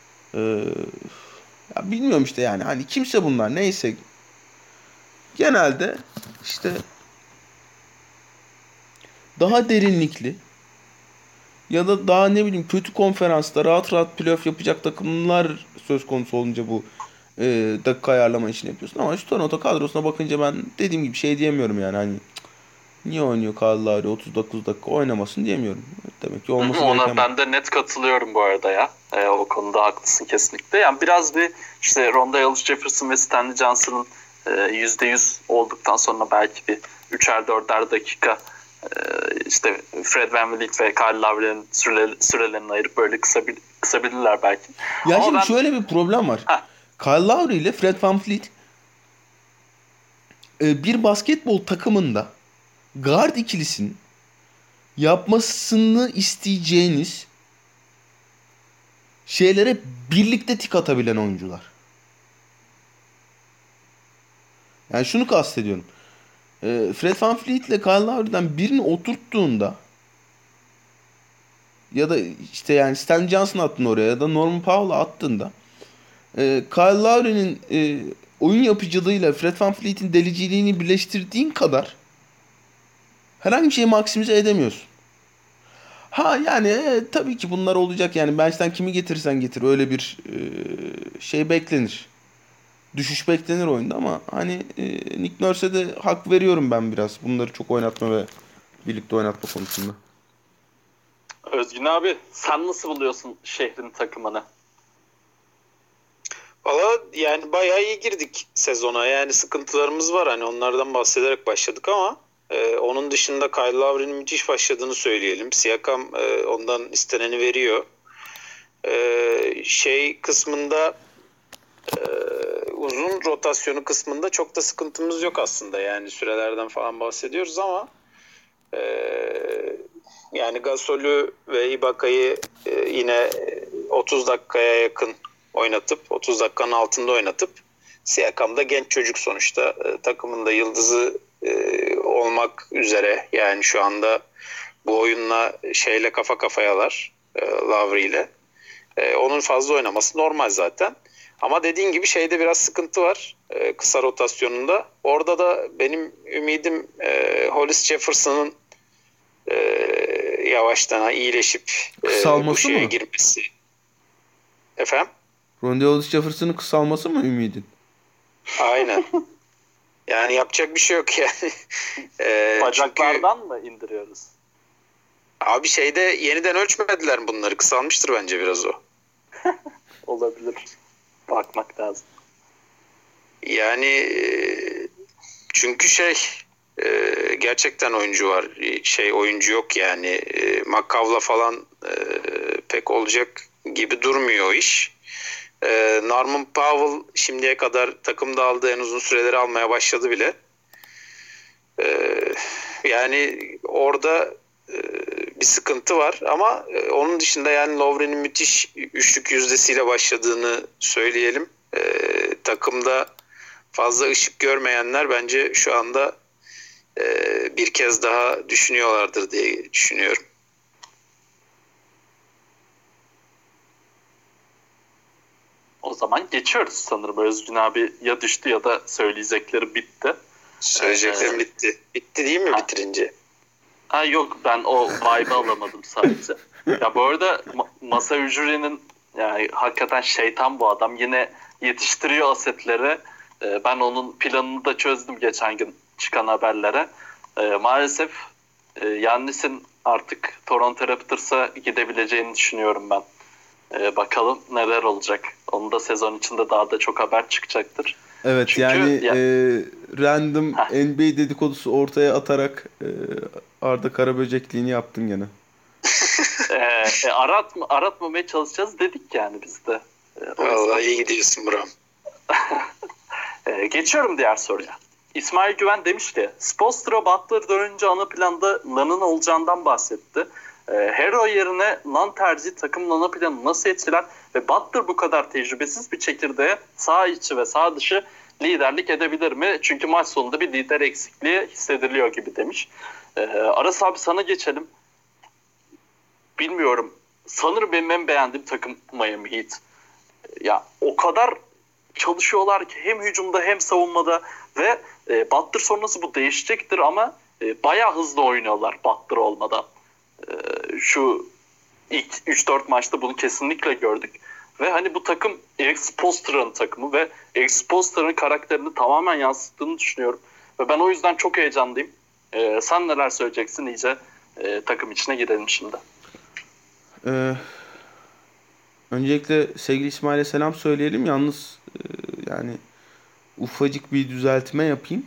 Speaker 2: Ya bilmiyorum işte yani hani kimse bunlar neyse genelde işte daha derinlikli, Ya da daha ne bileyim kötü konferansta rahat rahat playoff yapacak takımlar söz konusu olunca bu dakika ayarlama işini yapıyorsun. Ama şu Toronto kadrosuna bakınca ben dediğim gibi şey diyemiyorum yani hani niye oynuyor Kyle Lowry 39 dakika oynamasın diyemiyorum. Demek ki olması gereken
Speaker 1: Ona ben de net katılıyorum bu arada ya. O konuda haklısın kesinlikle. Yani biraz bir işte Rondae Jefferson ve Stanley Johnson'ın %100 olduktan sonra belki bir 3'er 4'er dakika işte Fred VanVleet ve Kyle Lowry'nin sürelerini ayırıp böyle kısabilirler belki.
Speaker 2: Ya
Speaker 1: ama
Speaker 2: şimdi
Speaker 1: ben...
Speaker 2: şöyle bir problem var. Kyle Lowry ile Fred VanVleet bir basketbol takımında guard ikilisinin yapmasını isteyeceğiniz şeylere birlikte tik atabilen oyuncular. Yani şunu kastediyorum. Fred VanVleet ile Kyle Lowry'den birini oturttuğunda ya da işte yani Stan Johnson attın oraya ya da Norman Powell'ı attığında Kyle Lowry'nin oyun yapıcılığıyla Fred VanVleet'in deliciliğini birleştirdiğin kadar herhangi bir şeyi maksimize edemiyorsun. Ha yani tabii ki bunlar olacak yani bench'ten kimi getirirsen getir öyle bir şey beklenir. Düşüş beklenir oyunda ama hani Nick Nurse'e de hak veriyorum ben biraz. Bunları çok oynatma ve birlikte oynatma konusunda.
Speaker 1: Özgün abi sen nasıl buluyorsun şehrin takımını?
Speaker 3: Valla yani bayağı iyi girdik sezona. Yani sıkıntılarımız var. Hani onlardan bahsederek başladık ama onun dışında Kyle Lowry'nin müthiş başladığını söyleyelim. Siakam ondan isteneni veriyor. Şey kısmında uzun rotasyonu kısmında çok da sıkıntımız yok aslında. Yani sürelerden falan bahsediyoruz ama yani Gasol'ü ve Ibaka'yı yine 30 dakikaya yakın oynatıp 30 dakikanın altında oynatıp Siakam da genç çocuk sonuçta takımın da yıldızı olmak üzere yani şu anda bu oyunla şeyle kafa kafayalar Lowry ile. Onun fazla oynaması normal zaten. Ama dediğin gibi şeyde biraz sıkıntı var kısa rotasyonunda. Orada da benim ümidim Hollis Jefferson'ın yavaştan iyileşip bu şeye girmesi. Efendim?
Speaker 2: Rondae Hollis Jefferson'ın kısalması mı ümidin?
Speaker 3: Aynen. Yani yapacak bir şey yok yani.
Speaker 1: Bacaklardan mı indiriyoruz?
Speaker 3: Abi şeyde yeniden ölçmediler bunları. Kısalmıştır bence biraz o.
Speaker 1: Olabilir. Bakmak lazım.
Speaker 3: Yani çünkü gerçekten oyuncu var. Oyuncu yok yani. McCaw'la falan pek olacak gibi durmuyor o iş. Norman Powell şimdiye kadar takımda aldığı en uzun süreleri almaya başladı bile. Yani orada bir sıkıntı var ama onun dışında yani Lowry'nin müthiş üçlük yüzdesiyle başladığını söyleyelim. Takımda fazla ışık görmeyenler bence şu anda bir kez daha düşünüyorlardır diye düşünüyorum.
Speaker 1: O zaman geçiyoruz sanırım. Özgün abi ya düştü ya da söyleyecekleri bitti.
Speaker 3: Söyleyeceklerim bitti. Bitti değil mi bitirince?
Speaker 1: Ha yok ben o vibe'ı alamadım sadece. Ya bu arada Masa Ujiri'nin yani hakikaten şeytan bu adam. Yine yetiştiriyor asetleri. Ben onun planını da çözdüm geçen gün çıkan haberlere. Maalesef Yannis'in artık Toronto Raptors'a gidebileceğini düşünüyorum ben. Bakalım neler olacak. Onun da sezon içinde daha da çok haber çıkacaktır.
Speaker 2: Evet çünkü yani random NBA dedikodusu ortaya atarak Arda Karaböcekliğini yaptın gene.
Speaker 1: Aratmamaya çalışacağız dedik yani biz de.
Speaker 3: Vallahi iyi gidiyorsun Buram.
Speaker 1: Geçiyorum diğer soruya. İsmail Güven demiş ki Spoelstra Butler dönünce ana planda Nan'ın olacağından bahsetti. Hero yerine Nan tercihi takımın ana planı nasıl etkiler ve Butler bu kadar tecrübesiz bir çekirdeğe sağ içi ve sağ dışı liderlik edebilir mi? Çünkü maç sonunda bir lider eksikliği hissediliyor gibi demiş. Aras abi sana geçelim. Bilmiyorum. Sanırım benim en beğendiğim takım Miami Heat. Ya o kadar çalışıyorlar ki hem hücumda hem savunmada ve Butler sonrası bu değişecektir ama bayağı hızlı oynuyorlar Butler olmadan. Şu ilk 3-4 maçta bunu kesinlikle gördük. Ve hani bu takım Erik Spoelstra'nın takımı ve Erik Spoelstra'nın karakterini tamamen yansıttığını düşünüyorum. Ve ben o yüzden çok heyecanlıyım. Sen neler söyleyeceksin, iyice takım içine girelim şimdi.
Speaker 2: Öncelikle sevgili İsmail'e selam söyleyelim. Yalnız yani ufacık bir düzeltme yapayım.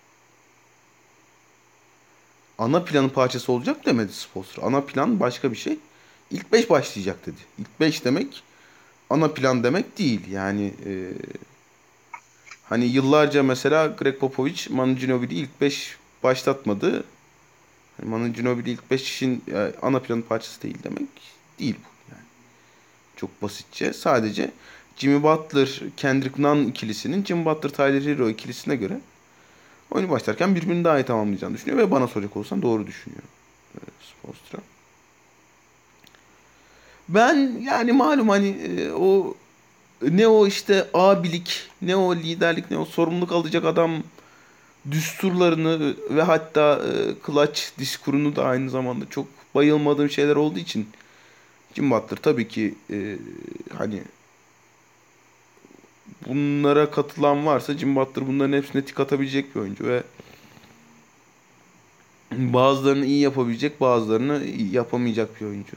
Speaker 2: Ana planın parçası olacak demedi Spoelstra. Ana plan başka bir şey. İlk 5 başlayacak dedi. İlk 5 demek ana plan demek değil. Yani hani yıllarca mesela Greg Popovich Manu Ginobili'yi ilk 5 başlatmadı. Hani Manu Ginobili ilk 5 işin ana planın parçası değil demek değil bu. Yani çok basitçe. Sadece Jimmy Butler, Kendrick Nunn ikilisinin Jimmy Butler, Tyler Hero ikilisine göre oyunu başlarken birbirini daha iyi tamamlayacağını düşünüyor ve bana soracak olursan doğru düşünüyor Spoelstra. Ben yani malum hani o ne o işte abilik, ne o liderlik, ne o sorumluluk alacak adam düsturlarını ve hatta clutch diskurunu da aynı zamanda çok bayılmadığım şeyler olduğu için Jimmy Butler tabii ki hani bunlara katılan varsa Jimmy Butler bunların hepsine tik atabilecek bir oyuncu ve bazılarını iyi yapabilecek, bazılarını yapamayacak bir oyuncu.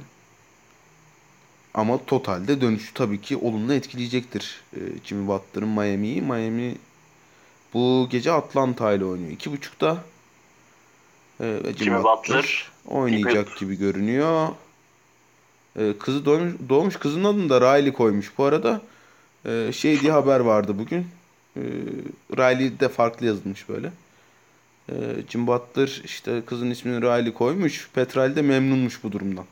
Speaker 2: Ama totalde dönüşü tabii ki olumlu etkileyecektir Jimmy Butler'ın Miami'yi. Miami bu gece Atlanta ile oynuyor. 2.30'da ve Jimmy Butler oynayacak gibi görünüyor. Kızı doğmuş. Kızın adını da Riley koymuş. Bu arada şey diye haber vardı bugün. Riley de farklı yazılmış böyle. Jimmy Butler işte kızın ismini Riley koymuş. Petrel de memnunmuş bu durumdan.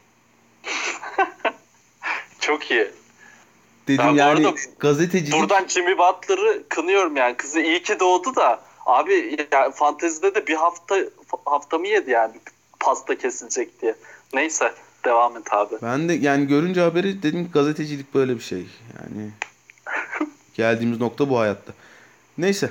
Speaker 1: Çok iyi.
Speaker 2: Dedim yani gazetecilik...
Speaker 1: Buradan Jimmy Butler'ı kınıyorum yani. Kızı iyi ki doğdu da. Abi yani fantezide de bir hafta mı yedi yani pasta kesilecek diye. Neyse devam et abi.
Speaker 2: Ben de yani görünce haberi dedim gazetecilik böyle bir şey. Yani geldiğimiz nokta bu hayatta. Neyse.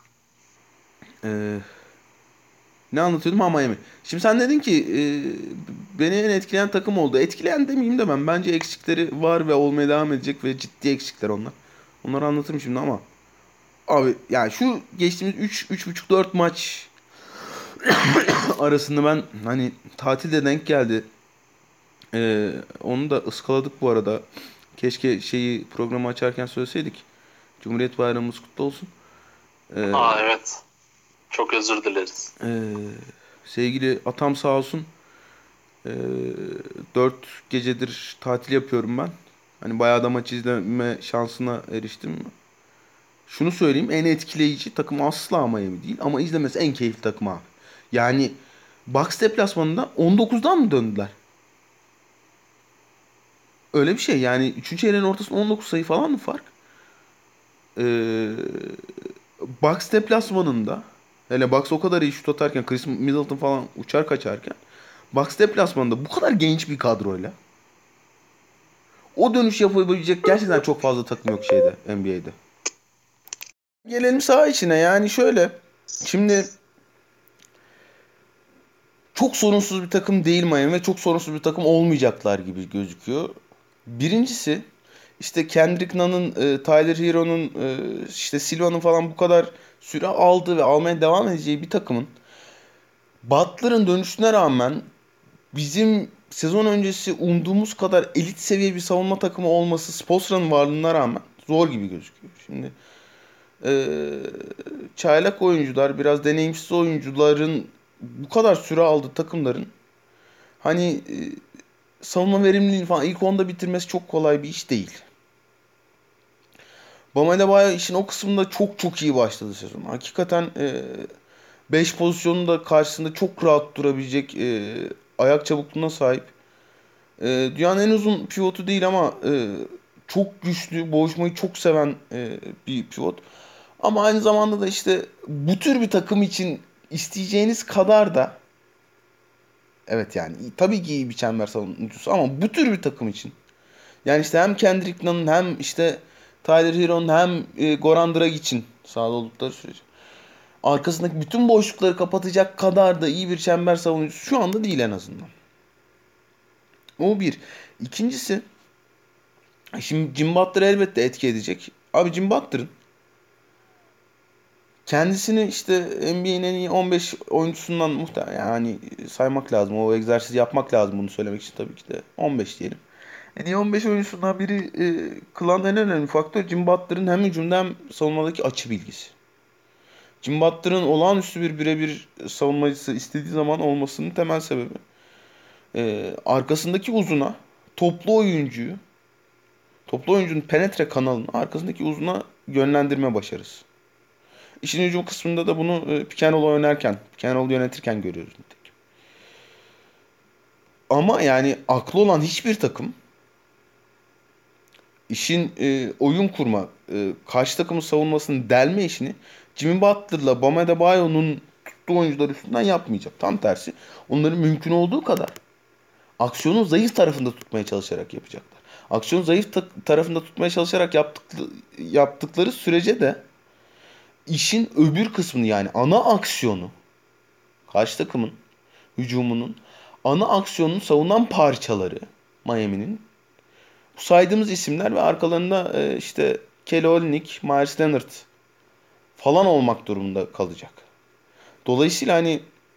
Speaker 2: Ne anlatıyordum? Miami. Şimdi sen dedin ki beni en etkileyen takım oldu. Etkileyen demeyeyim de ben. Bence eksikleri var ve olmaya devam edecek ve ciddi eksikler onlar. Onları anlatırım şimdi ama. Abi yani şu geçtiğimiz 3,5-4 maç arasında ben hani tatilde denk geldi. Onu da ıskaladık bu arada. Keşke şeyi programı açarken söyleseydik. Cumhuriyet Bayramımız kutlu olsun.
Speaker 1: Evet. Çok özür dileriz.
Speaker 2: Sevgili atam sağ olsun. 4 gecedir tatil yapıyorum ben. Hani bayağı da maç izleme şansına eriştim. Şunu söyleyeyim, en etkileyici takım asla Miami değil ama izlemesi en keyifli takım abi. Yani Bucks deplasmanında 19'dan mı döndüler? Öyle bir şey yani 3. çeyreğin ortasında 19 sayı falan mı fark? Bucks deplasmanında hele Bucks o kadar iyi şut atarken Chris Middleton falan uçar kaçarken Bucks deplasmanında bu kadar genç bir kadroyla o dönüş yapabilecek gerçekten çok fazla takım yok şeyde NBA'de. Gelelim saha içine yani şöyle. Şimdi çok sorunsuz bir takım değil Miami ve çok sorunsuz bir takım olmayacaklar gibi gözüküyor. Birincisi işte Kendrick Nunn'ın, Tyler Hero'nun, işte Silva'nın falan bu kadar süre aldığı ve almaya devam edeceği bir takımın Butler'ın dönüşüne rağmen bizim sezon öncesi umduğumuz kadar elit seviye bir savunma takımı olması Spoelstra'nın varlığına rağmen zor gibi gözüküyor. Şimdi çaylak oyuncular, biraz deneyimsiz oyuncuların bu kadar süre aldığı takımların hani savunma verimliliğini falan ilk 10'da bitirmesi çok kolay bir iş değil. Bam Adebayo işin o kısmında çok çok iyi başladı sezon. Hakikaten 5 pozisyonunda karşısında çok rahat durabilecek ayak çabukluğuna sahip. Dünyanın en uzun pivotu değil ama çok güçlü, boğuşmayı çok seven bir pivot. Ama aynı zamanda da işte bu tür bir takım için isteyeceğiniz kadar da evet yani tabii ki iyi bir çember savunucusu ama bu tür bir takım için yani işte hem Kendrick Nunn'ın hem işte Tyler Hero'nun hem Goran Dragic'in sahada oldukları sürece arkasındaki bütün boşlukları kapatacak kadar da iyi bir çember savunucusu şu anda değil en azından. O bir. İkincisi, şimdi Jim Butler elbette etki edecek. Abi Jim Butler'ın kendisini işte NBA'nin en iyi 15 oyuncusundan muhtemelen yani saymak lazım. O egzersizi yapmak lazım bunu söylemek için tabii ki de. 15 diyelim. En iyi 15 oyuncusundan biri kılan en önemli faktör Jim Butler'ın hem hücumda hem savunmadaki açı bilgisi. Jim Butler'ın olağanüstü bir birebir savunmacısı istediği zaman olmasının temel sebebi. Arkasındaki uzuna toplu oyuncunun penetre kanalını arkasındaki uzuna yönlendirme başarısı. İşin hücum kısmında da bunu pick and roll yönetirken görüyoruz. Ama yani aklı olan hiçbir takım işin oyun kurma, karşı takımın savunmasını delme işini Jimmy Butler'la Bam Adebayo'nun tuttuğu oyuncular üstünden yapmayacak. Tam tersi. Onların mümkün olduğu kadar aksiyonun zayıf tarafında tutmaya çalışarak yapacaklar. Aksiyonun zayıf tarafında tutmaya çalışarak yaptıkları sürece de işin öbür kısmını yani ana aksiyonu karşı takımın hücumunun ana aksiyonunu savunan parçaları Miami'nin bu saydığımız isimler ve arkalarında işte Kelly Olynyk, Myers Leonard falan olmak durumunda kalacak. Dolayısıyla hani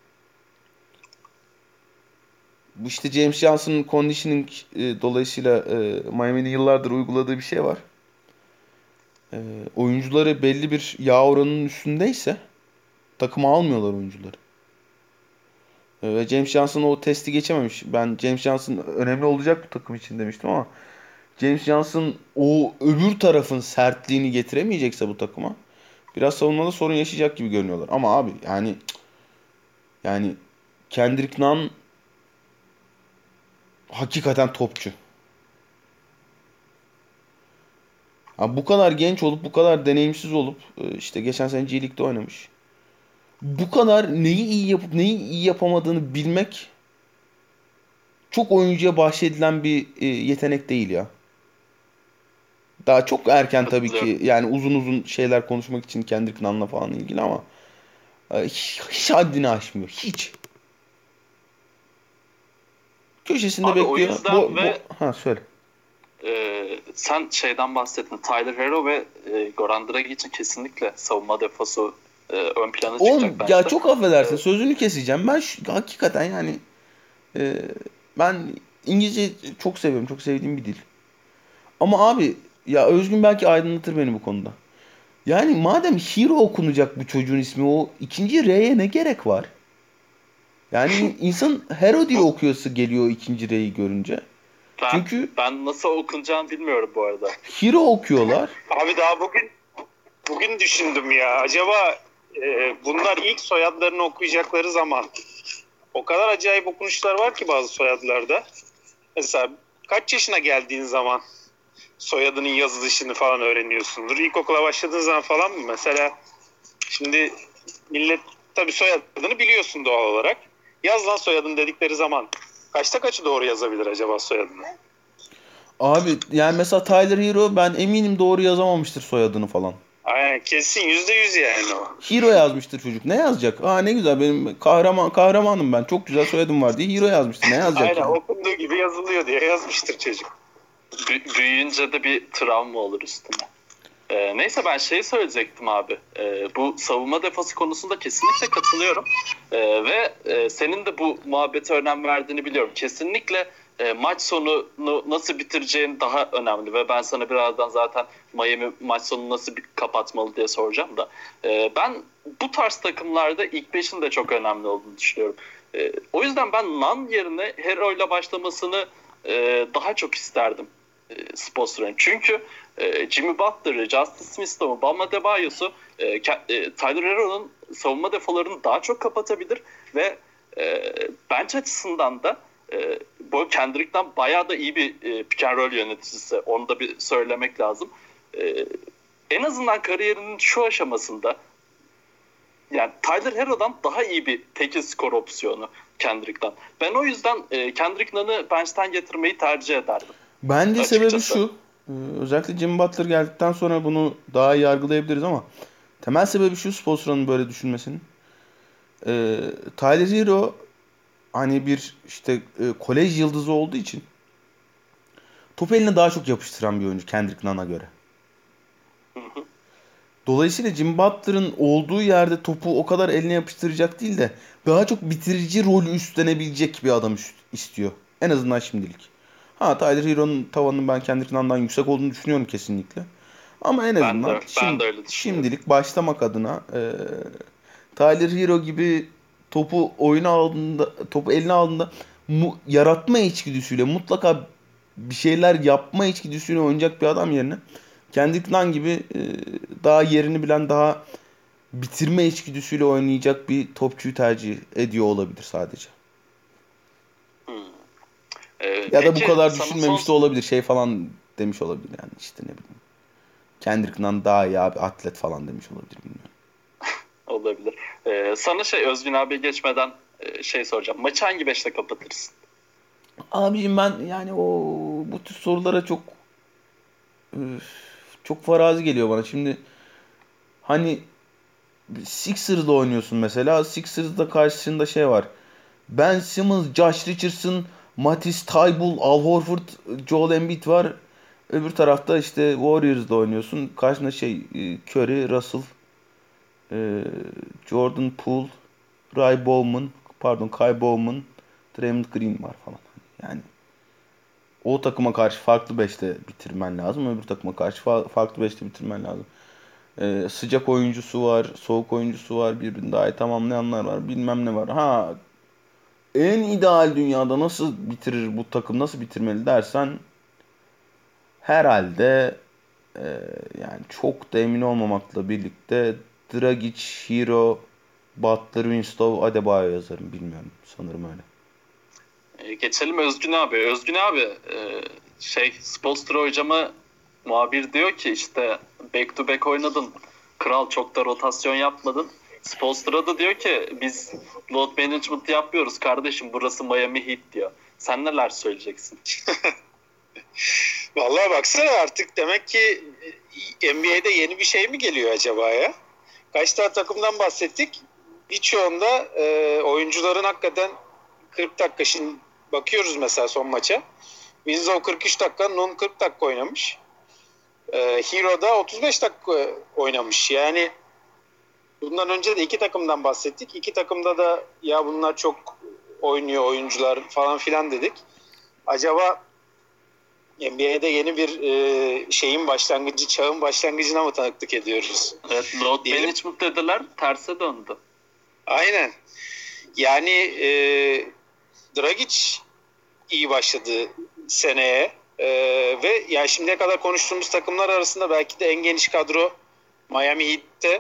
Speaker 2: bu işte James Johnson'ın conditioning dolayısıyla Miami'nin yıllardır uyguladığı bir şey var. Oyuncuları belli bir yağ oranının üstündeyse takıma almıyorlar oyuncuları. Ve James Johnson o testi geçememiş. Ben James Johnson önemli olacak bu takım için demiştim ama James Johnson o öbür tarafın sertliğini getiremeyecekse bu takıma biraz savunmada sorun yaşayacak gibi görünüyorlar. Ama abi yani Kendrick Nunn hakikaten topçu. Ha, bu kadar genç olup bu kadar deneyimsiz olup işte geçen sene G League'de oynamış. Bu kadar neyi iyi yapıp neyi iyi yapamadığını bilmek çok oyuncuya bahşedilen bir yetenek değil ya. Daha çok erken tabii ki yani uzun uzun şeyler konuşmak için Kendrick Nunn'la falan ilgili ama hiç haddini aşmıyor. Hiç. Köşesinde
Speaker 1: Abi o
Speaker 2: bekliyor.
Speaker 1: yüzden ve
Speaker 2: Ha söyle.
Speaker 1: Sen şeyden bahsettin. Tyler Hero ve Goran Dragic kesinlikle savunma defosu ön plana çıkacak
Speaker 2: Oğlum
Speaker 1: bence.
Speaker 2: ya çok affedersin sözünü keseceğim. Ben hakikaten yani ben İngilizce çok seviyorum. Çok sevdiğim bir dil. Ama abi ya Özgün belki aydınlatır beni bu konuda. Yani madem Hero okunacak bu çocuğun ismi o ikinci R'ye ne gerek var? Yani insan Hero diye okuyorsa geliyor ikinci R'yi görünce. Çünkü
Speaker 1: ben nasıl okunacağını bilmiyorum bu arada.
Speaker 2: Hero okuyorlar.
Speaker 3: Abi daha bugün düşündüm ya. Acaba bunlar ilk soyadlarını okuyacakları zaman o kadar acayip okunuşlar var ki bazı soyadlarda. Mesela kaç yaşına geldiğin zaman soyadının yazılışını falan öğreniyorsundur. İlkokula başladığın zaman falan mı? Mesela şimdi millet tabii soyadını biliyorsun doğal olarak. Yaz lan soyadını dedikleri zaman kaçta kaçı doğru yazabilir acaba soyadını?
Speaker 2: Abi yani mesela Tyler Hero ben eminim doğru yazamamıştır soyadını falan.
Speaker 3: Aynen kesin %100 yani o.
Speaker 2: Hero yazmıştır çocuk. Ne yazacak? Aa ne güzel benim kahramanım ben. Çok güzel soyadım var diye Hero yazmıştır. Ne yazacak
Speaker 3: Aynen
Speaker 2: yani?
Speaker 3: okunduğu gibi yazılıyor diye yazmıştır çocuk.
Speaker 1: Büyüyünce de bir travma olur üstüne. Neyse ben söyleyecektim abi. Bu savunma defosu konusunda kesinlikle katılıyorum. Ve senin de bu muhabbete önem verdiğini biliyorum. Kesinlikle maç sonunu nasıl bitireceğin daha önemli. Ve ben sana birazdan zaten Miami maç sonunu nasıl kapatmalı diye soracağım da. Ben bu tarz takımlarda ilk beşin de çok önemli olduğunu düşünüyorum. O yüzden ben Nunn yerine Hero'yla başlamasını daha çok isterdim. Spostra'nın. Çünkü Jimmy Butler'ı, Justice Smith'ı, Bam Adebayo'su Tyler Hero'nun savunma defolarını daha çok kapatabilir ve bench açısından da bu Kendrick'ten bayağı da iyi bir pick and roll yöneticisi. Onu da bir söylemek lazım. En azından kariyerinin şu aşamasında yani Tyler Hero'dan daha iyi bir tekil skor opsiyonu Kendrick'ten. Ben o yüzden Kendrick Nunn'ı bench'ten getirmeyi tercih ederdim.
Speaker 2: Bence
Speaker 1: Açıkçası.
Speaker 2: sebebi şu. Özellikle Jimmy Butler geldikten sonra bunu daha iyi yargılayabiliriz ama temel sebebi şu Spoelstra'nın böyle düşünmesinin. Tyler Hero hani bir işte kolej yıldızı olduğu için topu eline daha çok yapıştıran bir oyuncu Kendrick Nunn'a göre. Dolayısıyla Jimmy Butler'ın olduğu yerde topu o kadar eline yapıştıracak değil de daha çok bitirici rolü üstlenebilecek bir adam istiyor. En azından şimdilik. Tyler Hero'nun tavanının ben Kendrick Nunn'dan yüksek olduğunu düşünüyorum kesinlikle. Ama en azından
Speaker 1: Ben de öyle düşünüyorum.
Speaker 2: şimdilik başlamak adına Tyler Hero gibi topu eline aldığında yaratma içgüdüsüyle mutlaka bir şeyler yapma içgüdüsüyle oynayacak bir adam yerine Kendrick Nunn gibi daha yerini bilen, daha bitirme içgüdüsüyle oynayacak bir topçuyu tercih ediyor olabilir sadece. Ya da bu kadar düşünmemiş de olabilir. Şey falan demiş olabilir yani işte ne bileyim. Kendrick Nunn daha iyi abi atlet falan demiş olabilir, bilmiyorum.
Speaker 1: Olabilir. Sana Özgün abi geçmeden soracağım. Maçı hangi 5'te kapatırsın?
Speaker 2: Abicim ben yani bu tür sorulara çok farazi geliyor bana. Şimdi hani Sixers'da oynuyorsun mesela. Sixers'da karşısında şey var. Ben Simmons, Josh Richardson, Matisse Thybulle, Al Horford, Joel Embiid var. Öbür tarafta işte Warriors'da oynuyorsun. Karşında Curry, Russell, e, Jordan Poole, Kai Bowman, Draymond Green var falan. Yani o takıma karşı farklı beşte bitirmen lazım. Öbür takıma karşı farklı beşte bitirmen lazım. Sıcak oyuncusu var, soğuk oyuncusu var, birbirini daha iyi tamamlayanlar var, bilmem ne var. En ideal dünyada nasıl bitirir bu takım, nasıl bitirmeli dersen herhalde e, yani çok da emin olmamakla birlikte Dragic, Hero, Butler, Winslow, Adebayo yazarım. Bilmiyorum. Sanırım öyle.
Speaker 1: Geçelim Özgün abi. Özgün abi Spoelstra hocama muhabir diyor ki işte back to back oynadın. Kral çok da rotasyon yapmadın. Spoelstra da diyor ki biz load management yapmıyoruz kardeşim, burası Miami Heat diyor. Sen neler söyleyeceksin?
Speaker 3: Vallahi baksana artık demek ki NBA'de yeni bir şey mi geliyor acaba ya? Kaç tane takımdan bahsettik? Birçoğunda oyuncuların hakikaten 40 dakika, şimdi bakıyoruz mesela son maça. Winslow 43 dakika, Nunn 40 dakika oynamış. Hero da 35 dakika oynamış. Yani bundan önce de iki takımdan bahsettik. İki takımda da ya bunlar çok oynuyor oyuncular falan filan dedik. Acaba NBA'de yeni bir çağın başlangıcına mı tanıklık ediyoruz?
Speaker 1: Evet, load management dediler, terse döndü.
Speaker 3: Aynen. Yani Dragic iyi başladı seneye ve yani şimdiye kadar konuştuğumuz takımlar arasında belki de en geniş kadro Miami Heat'te.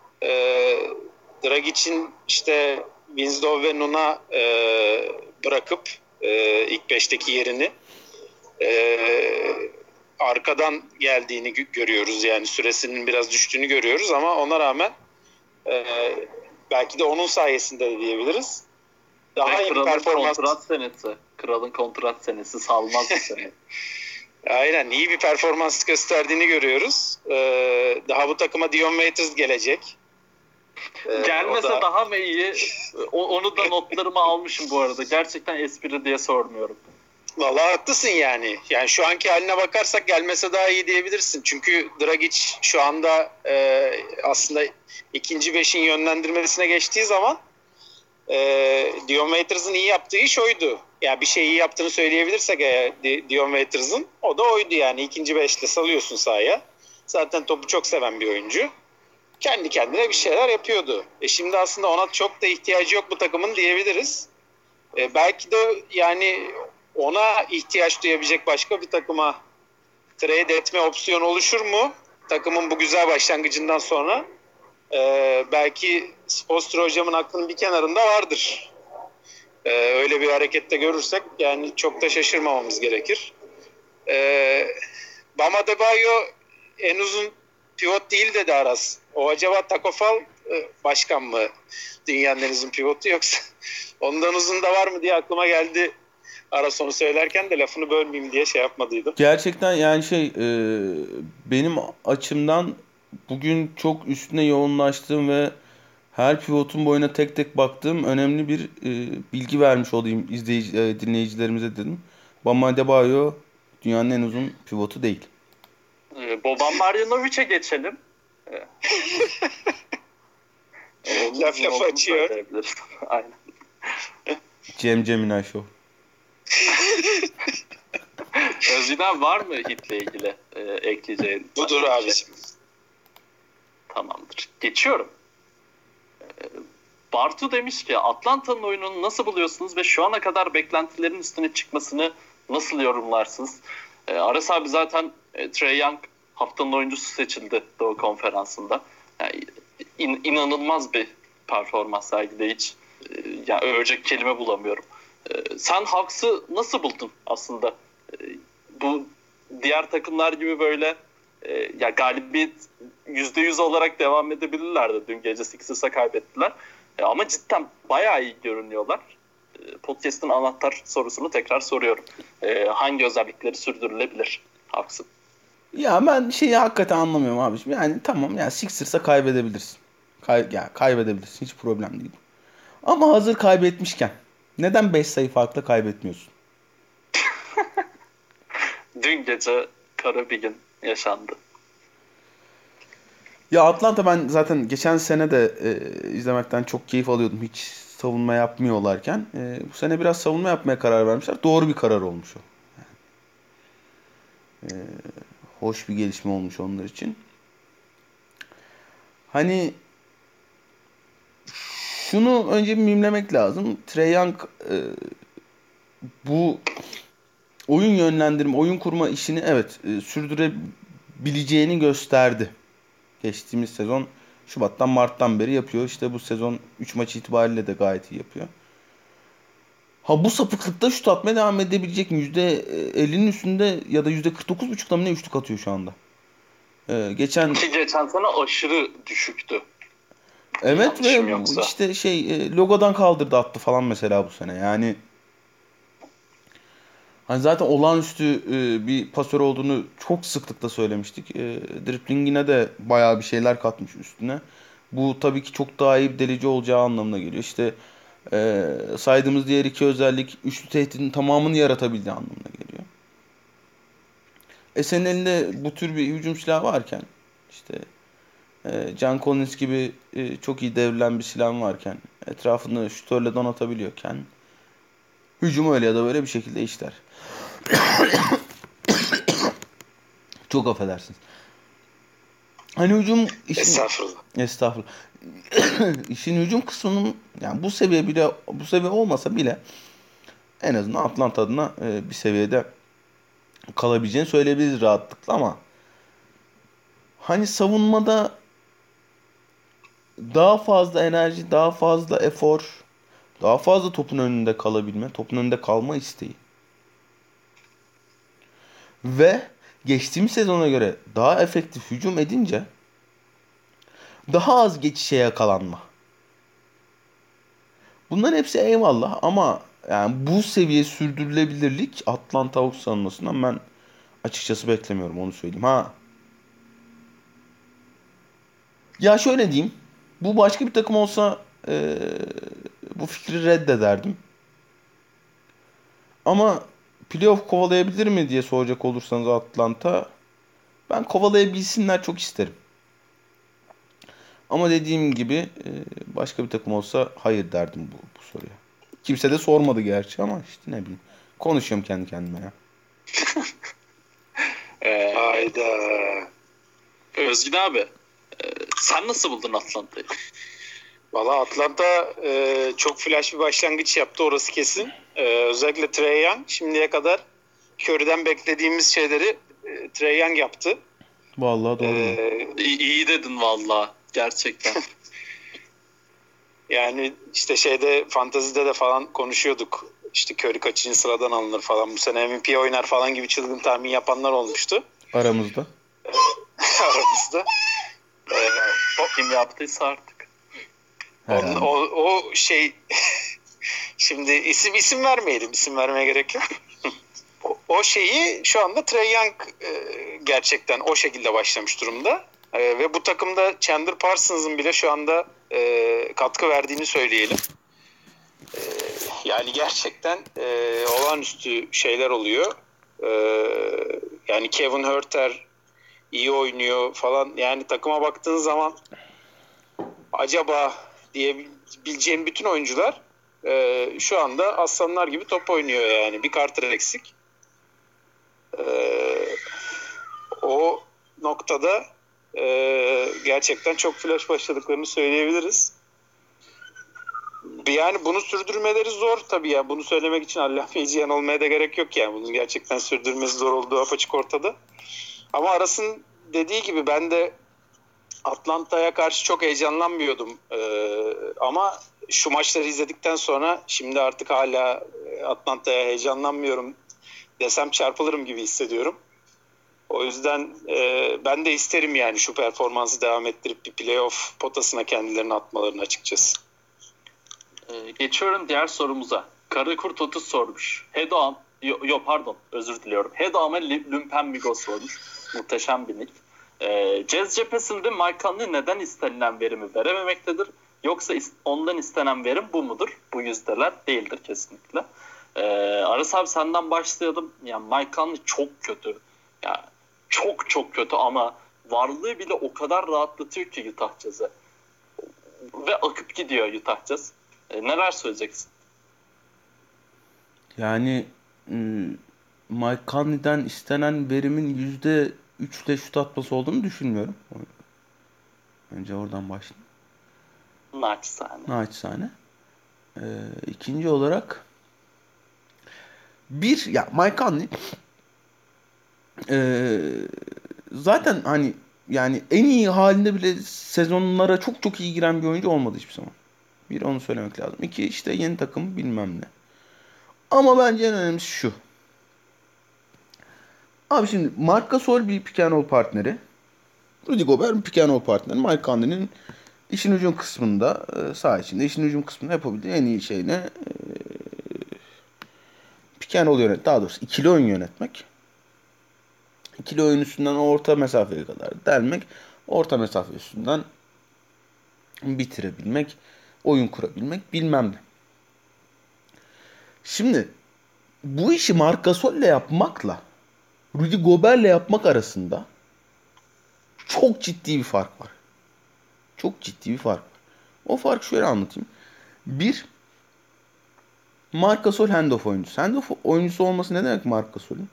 Speaker 3: Dragic'in işte Winslow ve Nunn'a bırakıp ilk beşteki yerini arkadan geldiğini görüyoruz. Yani süresinin biraz düştüğünü görüyoruz ama ona rağmen belki de onun sayesinde de diyebiliriz. Daha iyi bir performans.
Speaker 1: Kralın kontrat senesi salmaz bir sene.
Speaker 3: Aynen, iyi bir performans gösterdiğini görüyoruz. Daha bu takıma Dion Waiters gelecek.
Speaker 1: Gelmese daha mı iyi? Onu da notlarıma almışım bu arada. Gerçekten espri diye sormuyorum.
Speaker 3: Vallahi haklısın yani. Yani şu anki haline bakarsak gelmese daha iyi diyebilirsin. Çünkü Dragic şu anda aslında ikinci beşin yönlendirmesine geçtiği zaman Dion Waiters'ın iyi yaptığı iş oydu. Yani bir şey iyi yaptığını söyleyebilirsek Dion Waiters'ın, o da oydu yani. İkinci beşte salıyorsun sahaya. Zaten topu çok seven bir oyuncu. Kendi kendine bir şeyler yapıyordu. Şimdi aslında ona çok da ihtiyacı yok bu takımın diyebiliriz. Belki de yani ona ihtiyaç duyabilecek başka bir takıma trade etme opsiyonu oluşur mu? Takımın bu güzel başlangıcından sonra belki Spoelstra hocamın aklının bir kenarında vardır. Öyle bir harekette görürsek yani çok da şaşırmamamız gerekir. Bam Adebayo en uzun pivot değil dedi Aras. O acaba Taco Fall başkan mı dünyanın en uzun pivotu, yoksa ondan uzun da var mı diye aklıma geldi. Aras onu söylerken de lafını bölmeyeyim diye yapmadıydım.
Speaker 2: Gerçekten yani benim açımdan bugün çok üstüne yoğunlaştığım ve her pivotun boyuna tek tek baktığım önemli bir bilgi vermiş olayım dinleyicilerimize dedim. Bam Adebayo dünyanın en uzun pivotu değil.
Speaker 1: Boban Marjanovic'e geçelim.
Speaker 3: Laf açıyor.
Speaker 1: Aynen.
Speaker 2: Cem Gemini Show.
Speaker 1: Özgün var mı Heat'le ilgili ekleyeceğin?
Speaker 3: Budur abiciğim.
Speaker 1: Tamamdır. Geçiyorum. Bartu demiş ki Atlanta'nın oyununu nasıl buluyorsunuz ve şu ana kadar beklentilerin üstüne çıkmasını nasıl yorumlarsınız? Aras abi zaten Trae Young haftanın oyuncusu seçildi Doğu Konferansı'nda. Yani, inanılmaz bir performans sergiledi hiç. Yani övecek kelime bulamıyorum. Sen Hawks'ı nasıl buldun aslında? Bu diğer takımlar gibi böyle ya galibiyet %100 olarak devam edebilirlerdi. Dün gece Sixers'a kaybettiler. Ama cidden bayağı iyi görünüyorlar. Podcast'ın anahtar sorusunu tekrar soruyorum. Hangi özellikleri sürdürülebilir Hawks'ın?
Speaker 2: Ya ben şeyi hakikaten anlamıyorum abiciğim. Yani tamam ya Sixers'a kaybedebilirsin. Kaybedebilirsin. Hiç problem değil. Ama hazır kaybetmişken neden 5 sayı farkla kaybetmiyorsun?
Speaker 1: Dün gece kara bir gün yaşandı.
Speaker 2: Ya Atlanta ben zaten geçen sene de izlemekten çok keyif alıyordum. Hiç savunma yapmıyorlarken. Bu sene biraz savunma yapmaya karar vermişler. Doğru bir karar olmuş o. Hoş bir gelişme olmuş onlar için. Hani şunu önce bir mimlemek lazım. Trae Young bu oyun yönlendirme, oyun kurma işini evet sürdürebileceğini gösterdi. Geçtiğimiz sezon Şubat'tan Mart'tan beri yapıyor. İşte bu sezon 3 maç itibariyle de gayet iyi yapıyor. Ha bu sapıklıkta şut atmaya devam edebilecek mi? %50'nin üstünde ya da %49,5'da mı ne üçlük atıyor şu anda. Geçen
Speaker 1: sene aşırı düşüktü.
Speaker 2: evet ve işte logodan kaldırdı attı falan mesela bu sene. Yani hani zaten olağanüstü bir pasör olduğunu çok sıklıkla söylemiştik. Driplingine de bayağı bir şeyler katmış üstüne. Bu tabii ki çok daha iyi bir delici olacağı anlamına geliyor. İşte saydığımız diğer iki özellik üçlü tehditin tamamını yaratabildiği anlamına geliyor. Senin elinde bu tür bir hücum silahı varken işte John Collins gibi çok iyi devrilen bir silah varken etrafını şutörle donatabiliyorken hücum öyle ya da böyle bir şekilde işler. Çok affedersiniz. Hani hücum işin... Estağfurullah. İşin hücum kısmının yani bu seviye olmasa bile en azından Atlanta adına bir seviyede kalabileceğini söyleyebiliriz rahatlıkla ama hani savunmada daha fazla enerji, daha fazla efor, daha fazla topun önünde kalabilme, topun önünde kalma isteği. Ve geçtiğimiz sezona göre daha efektif hücum edince daha az geçişe yakalanma. Bunların hepsi eyvallah ama yani bu seviye sürdürülebilirlik Atlanta Hawks savunmasından ben açıkçası beklemiyorum, onu söyleyeyim. Ya şöyle diyeyim. Bu başka bir takım olsa bu fikri reddederdim. Ama playoff kovalayabilir mi diye soracak olursanız Atlanta, ben kovalayabilsinler çok isterim. Ama dediğim gibi başka bir takım olsa hayır derdim bu soruya. Kimse de sormadı gerçi ama işte ne bileyim. Konuşuyorum kendi kendime ya.
Speaker 3: Hayda.
Speaker 1: Özgün abi sen nasıl buldun Atlanta'yı?
Speaker 3: Valla Atlanta çok flash bir başlangıç yaptı, orası kesin. Özellikle Trae Young şimdiye kadar Curry'den beklediğimiz şeyleri Trae Young yaptı.
Speaker 2: Vallahi doğru.
Speaker 1: İyi dedin vallahi gerçekten.
Speaker 3: Yani işte fantezide de falan konuşuyorduk. İşte Curry kaçıncı sıradan alınır falan, bu sene MVP oynar falan gibi çılgın tahmin yapanlar olmuştu.
Speaker 2: Aramızda.
Speaker 3: Aramızda.
Speaker 1: Kim yaptıysa artık.
Speaker 3: O şimdi isim vermeyelim. İsim vermeye gerek yok. O şeyi şu anda Trae Young gerçekten o şekilde başlamış durumda. Ve bu takımda Chandler Parsons'ın bile şu anda katkı verdiğini söyleyelim. Yani gerçekten olağanüstü şeyler oluyor. Yani Kevin Huerter iyi oynuyor falan. Yani takıma baktığın zaman acaba diyebileceğin bütün oyuncular şu anda aslanlar gibi top oynuyor yani. Bir Carter eksik. O noktada gerçekten çok flash başladıklarını söyleyebiliriz. Yani bunu sürdürmeleri zor tabii ya. Bunu söylemek için Allah feciyen olmaya da gerek yok yani. Bunun gerçekten sürdürmesi zor olduğu apaçık ortada. Ama Aras'ın dediği gibi ben de Atlanta'ya karşı çok heyecanlanmıyordum. Ama şu maçları izledikten sonra şimdi artık hala Atlanta'ya heyecanlanmıyorum desem çarpılırım gibi hissediyorum. O yüzden ben de isterim yani şu performansı devam ettirip bir playoff potasına kendilerini atmalarını açıkçası.
Speaker 1: Geçiyorum diğer sorumuza. Karakurt 30 sormuş. Hedoam, özür diliyorum. Hedoam'a Lumpenmigos sormuş. Muhteşem bir nick. Jazz cephesinde Mike Conley neden istenilen verimi verememektedir? Yoksa ondan istenen verim bu mudur? Bu yüzdeler değildir kesinlikle. Aras abi senden başlayalım. Yani Mike Conley çok kötü. Yani çok çok kötü ama varlığı bile o kadar rahatlatıyor ki Utah Jazz'e. Ve akıp gidiyor Utah Jazz. Neler söyleyeceksin?
Speaker 2: Yani Mike Conley'den istenen verimin %3'le şut atması olduğunu düşünmüyorum. Önce oradan başlayayım. Naçizane. İkinci olarak Mike Conley zaten hani yani en iyi halinde bile sezonlara çok çok iyi giren bir oyuncu olmadı hiçbir zaman. Bir, onu söylemek lazım. İki, işte yeni takım bilmem ne. Ama bence en önemlisi şu. Abi şimdi Marc Gasol bir pick and roll partneri. Rudy Gobert bir pick and roll partneri. Mike Conley'nin işin hücum kısmında, saha içinde işin hücum kısmında yapabildiği en iyi şey ne? Pick and roll yönetmek. Daha doğrusu ikili oyun yönetmek. İkili oyun üstünden orta mesafeye kadar delmek. Orta mesafe üstünden bitirebilmek. Oyun kurabilmek bilmem ne. Şimdi bu işi Marc Gasol'le yapmakla Rudy Gobert'le yapmak arasında çok ciddi bir fark var. Çok ciddi bir fark var. O farkı şöyle anlatayım. Bir, Marc Gasol handoff oyuncusu. Handoff oyuncusu olması ne demek Marc Gasol'ün?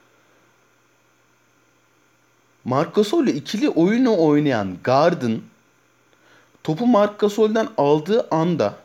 Speaker 2: Marc Gasol'le ikili oyunu oynayan guard'ın topu Marc Gasol'den aldığı anda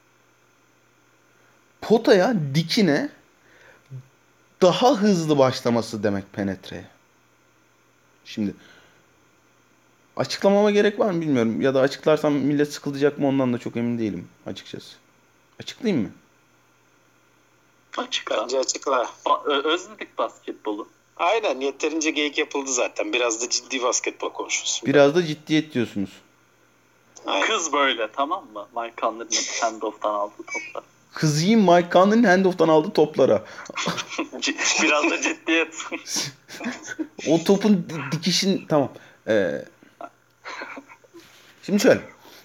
Speaker 2: potaya, dikine daha hızlı başlaması demek penetreye. Şimdi açıklamama gerek var mı bilmiyorum. Ya da açıklarsam millet sıkılacak mı ondan da çok emin değilim açıkçası. Açıklayayım mı?
Speaker 1: Açıkla.
Speaker 3: Bence açıkla.
Speaker 1: Özledik basketbolu.
Speaker 3: Aynen, yeterince geyik yapıldı zaten. Biraz da ciddi basketbol konuşuruz.
Speaker 2: Biraz da ciddiyet diyorsunuz.
Speaker 3: Aynen.
Speaker 1: Kız böyle, tamam mı? Mike Conley'nin handoff'tan aldığı toplar.
Speaker 2: Kızıyım Mike Conley'nin handoff'tan aldığı toplara.
Speaker 1: Biraz da ciddiyet.
Speaker 2: O topun dikişin tamam. Şimdi şöyle.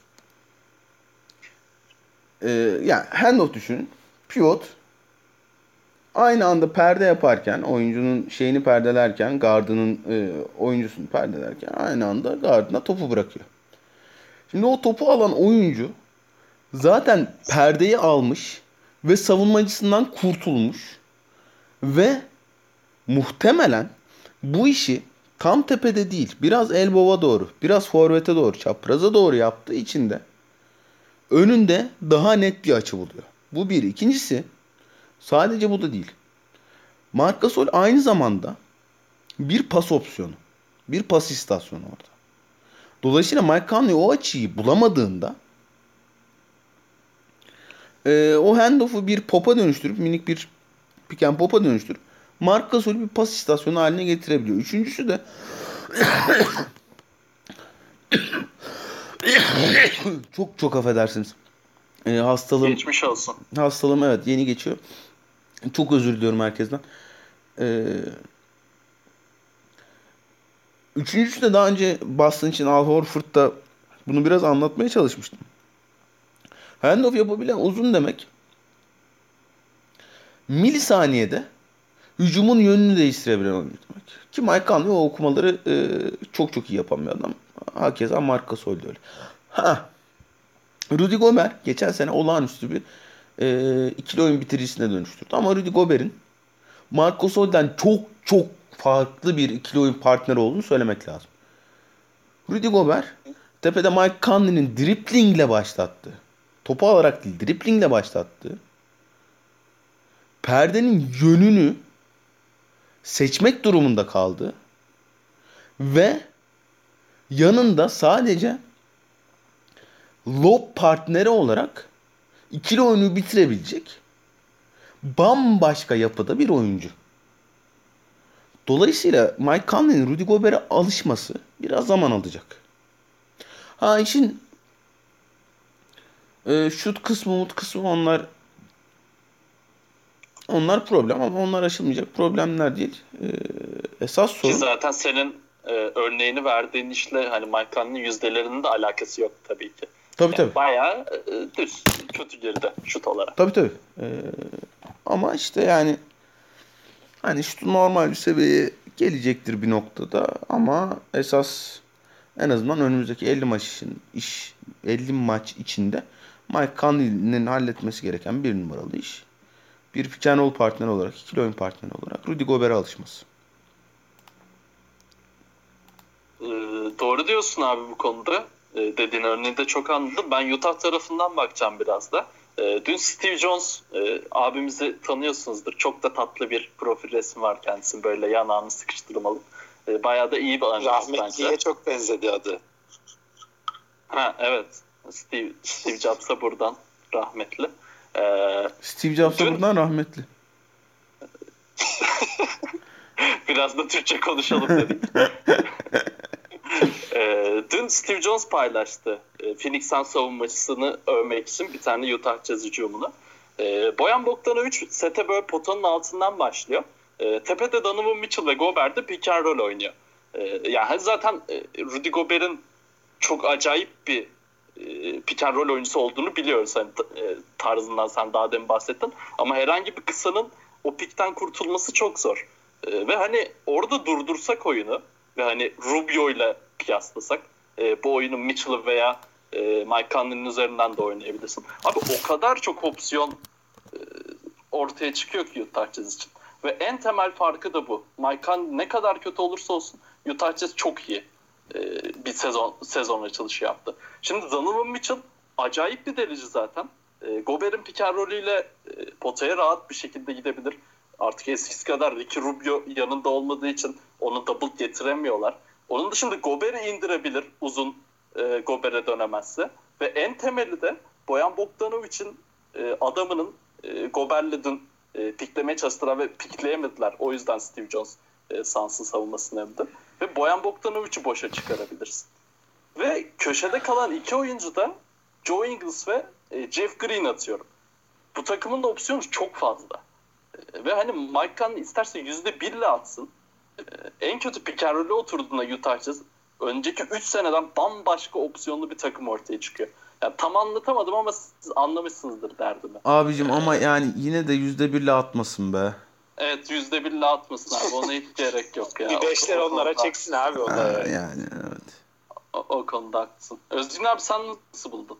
Speaker 2: Yani handoff düşünün. Pivot aynı anda perde yaparken, oyuncunun şeyini perdelerken, gardının oyuncusunu perdelerken aynı anda gardına topu bırakıyor. Şimdi o topu alan oyuncu zaten perdeyi almış ve savunmacısından kurtulmuş ve muhtemelen bu işi tam tepede değil, biraz elbow'a doğru, biraz forvete doğru, çapraza doğru yaptığı için de önünde daha net bir açı buluyor. Bu bir. İkincisi, sadece bu da değil. Marc Gasol aynı zamanda bir pas opsiyonu. Bir pas istasyonu orada. Dolayısıyla Mike Conley o açıyı bulamadığında o handoff'u bir pop'a dönüştürüp, minik bir pick and pop'a dönüştürüp Marc Gasol'ü bir pas istasyonu haline getirebiliyor. Üçüncüsü de çok çok affedersiniz. Hastalığım.
Speaker 1: Geçmiş olsun.
Speaker 2: Hastalığım evet yeni geçiyor. Çok özür diliyorum herkesten. Üçüncüsü de daha önce Boston için Al Horford'da bunu biraz anlatmaya çalışmıştım. Handoff yapabilen uzun demek, milisaniyede hücumun yönünü değiştirebilen oyuncu demek. Ki Mike Conley o okumaları çok çok iyi yapan bir adam. Hakeza Marc Gasol de öyle. Rudy Gobert geçen sene olağanüstü bir ikili oyun bitiricisine dönüştürdü. Ama Rudy Gobert'in Marc Gasol'den çok çok farklı bir ikili oyun partneri olduğunu söylemek lazım. Rudy Gobert tepede Mike Conley'nin driplingle başlattığı, topu alarak değil driplingle başlattığı, perdenin yönünü seçmek durumunda kaldı ve yanında sadece lob partneri olarak ikili oyunu bitirebilecek bambaşka yapıda bir oyuncu. Dolayısıyla Mike Conley'nin Rudy Gobert'e alışması biraz zaman alacak. İşin şut kısmı, umut kısmı onlar problem ama onlar aşılmayacak problemler değil. Esas sorun...
Speaker 1: Ki zaten senin örneğini verdiğin işle hani Mike Conley'nin yüzdelerinin de alakası yok tabii ki.
Speaker 2: Tabii tabii.
Speaker 1: Bayağı düz, kötü geride şut olarak.
Speaker 2: Tabii. Ama işte yani hani şut normal bir seviyeye gelecektir bir noktada ama esas en azından önümüzdeki 50 maç içinde Mike Conley'nin halletmesi gereken bir numaralı iş. Bir pick and roll partner olarak, ikili oyun partneri olarak Rudy Gobert'e alışması.
Speaker 1: Doğru diyorsun abi bu konuda. Dediğin örneği de çok anladım. Ben Utah tarafından bakacağım biraz da. Dün Steve Jones abimizi tanıyorsunuzdur. Çok da tatlı bir profil resmi var kendisinin. Böyle yanağını sıkıştırmalı. Bayağı da iyi bir analiz bence.
Speaker 3: Rahmetliye çok benzedi adı.
Speaker 1: Evet. Steve Jobs'a buradan rahmetli.
Speaker 2: Steve Jobs'a buradan rahmetli.
Speaker 1: Biraz da Türkçe konuşalım dedik. Dün Steve Jones paylaştı Phoenix Suns savunmacısını övmek için bir tane Utah Jazz hücumunu. Bojan Bogdanovic sete böyle potanın altından başlıyor. Tepede Donovan Mitchell ve Gobert de pick and roll oynuyor. Yani zaten Rudy Gobert'in çok acayip bir pick and roll oyuncusu olduğunu biliyoruz. Hani, tarzından sen daha demin bahsettin. Ama herhangi bir kısanın o pickten kurtulması çok zor. Ve hani orada durdursak oyunu ve hani Rubio ile kıyaslasak bu oyunu Mitchell veya Mike Conley'nin üzerinden de oynayabilirsin. Abi o kadar çok opsiyon ortaya çıkıyor ki Utah Jazz için. Ve en temel farkı da bu. Mike Conley ne kadar kötü olursa olsun Utah Jazz çok iyi bir sezon açılışı yaptı. Şimdi Donovan Mitchell acayip bir delici zaten. Gobert'in pick and roll'üyle potaya rahat bir şekilde gidebilir. Artık eskisi kadar Ricky Rubio yanında olmadığı için onu double getiremiyorlar. Onun dışında Gobert'i indirebilir uzun Gobert'e dönemezse. Ve en temeli de Bojan Bogdanovic'in adamının Gobert'le dün piklemeye çalıştılar ve pikleyemediler. O yüzden Steve Jones Suns'ın savunmasını emdi. Ve Bojan Bogdanovic'i boşa çıkarabilirsin. Ve köşede kalan iki oyuncu da Joe Ingles ve Jeff Green atıyorum. Bu takımın da opsiyonu çok fazla. Ve hani Mike Conley isterse %1'le atsın. En kötü pick and roll'e oturduğunda Utah Jazz önceki 3 seneden bambaşka opsiyonlu bir takım ortaya çıkıyor. Yani tam anlatamadım ama siz anlamışsınızdır derdimi.
Speaker 2: Abicim ama yani yine de %1'le atmasın be.
Speaker 1: Evet %1'le atmasın abi. Ona hiç gerek yok ya.
Speaker 3: Bir beşler onlara çeksin abi.
Speaker 2: Yani evet.
Speaker 1: O konuda haklısın. Özgün abi sen nasıl buldun?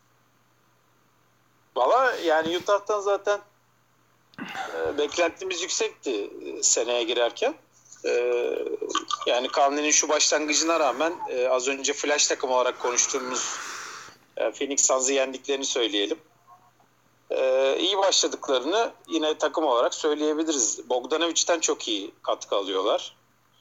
Speaker 3: Valla yani Utah'tan zaten beklentimiz yüksekti seneye girerken. Yani Conley'nin şu başlangıcına rağmen az önce flash takım olarak konuştuğumuz Phoenix Suns'ı yendiklerini söyleyelim. İyi başladıklarını yine takım olarak söyleyebiliriz. Bogdanovic'ten çok iyi katkı alıyorlar.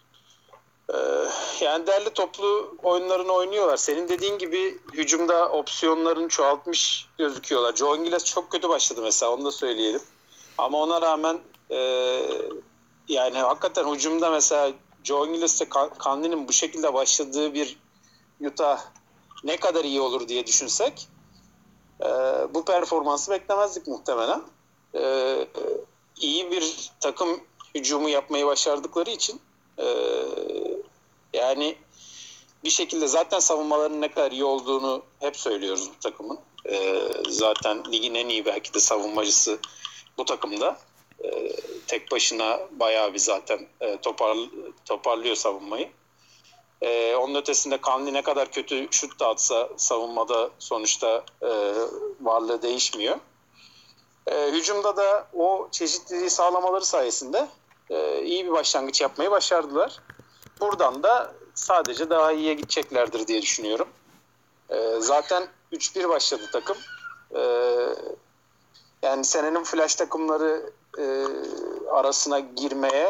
Speaker 3: Yani derli toplu oyunlarını oynuyorlar. Senin dediğin gibi hücumda opsiyonlarını çoğaltmış gözüküyorlar. Joe Ingles çok kötü başladı mesela, onu da söyleyelim. Ama ona rağmen yani hakikaten hücumda mesela Joe Ingles'le Conley'nin bu şekilde başladığı bir Utah ne kadar iyi olur diye düşünsek bu performansı beklemezdik muhtemelen. İyi bir takım hücumu yapmayı başardıkları için Yani bir şekilde zaten savunmaların ne kadar iyi olduğunu hep söylüyoruz bu takımın. Zaten ligin en iyi belki de savunmacısı bu takımda. Tek başına bayağı bir zaten toparlıyor savunmayı. Onun ötesinde Conley ne kadar kötü şut da atsa savunmada sonuçta varlığı değişmiyor. Hücumda da o çeşitliliği sağlamaları sayesinde iyi bir başlangıç yapmayı başardılar. Buradan da sadece daha iyiye gideceklerdir diye düşünüyorum. Zaten 3-1 başladı takım. Yani senenin flash takımları arasına girmeye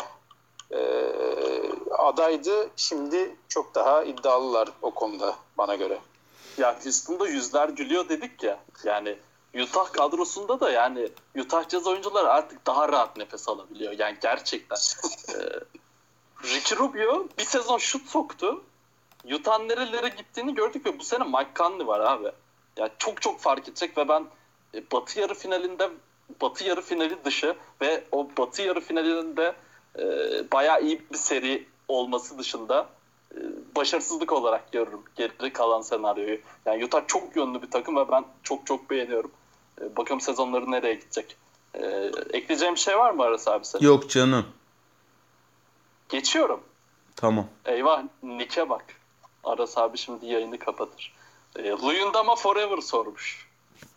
Speaker 3: adaydı. Şimdi çok daha iddialılar o konuda bana göre.
Speaker 1: Ya Houston'da yüzler gülüyor dedik ya. Yani Utah kadrosunda da yani Utah Jazz oyuncuları artık daha rahat nefes alabiliyor. Yani gerçekten. Ricky Rubio bir sezon şut soktu. Utah'ın nerelere gittiğini gördük ve bu sene Mike Conley var abi. Yani çok çok fark edecek ve ben Batı yarı finali dışı ve o Batı yarı finalinde bayağı iyi bir seri olması dışında başarısızlık olarak görürüm geri kalan senaryoyu. Yani Utah çok yönlü bir takım ve ben çok çok beğeniyorum. Bakalım sezonları nereye gidecek. Ekleyeceğim bir şey var mı Aras abi senin?
Speaker 2: Yok canım.
Speaker 1: Geçiyorum.
Speaker 2: Tamam.
Speaker 1: Eyvah Nick'e bak. Aras abi şimdi yayını kapatır. Luyendama Forever sormuş.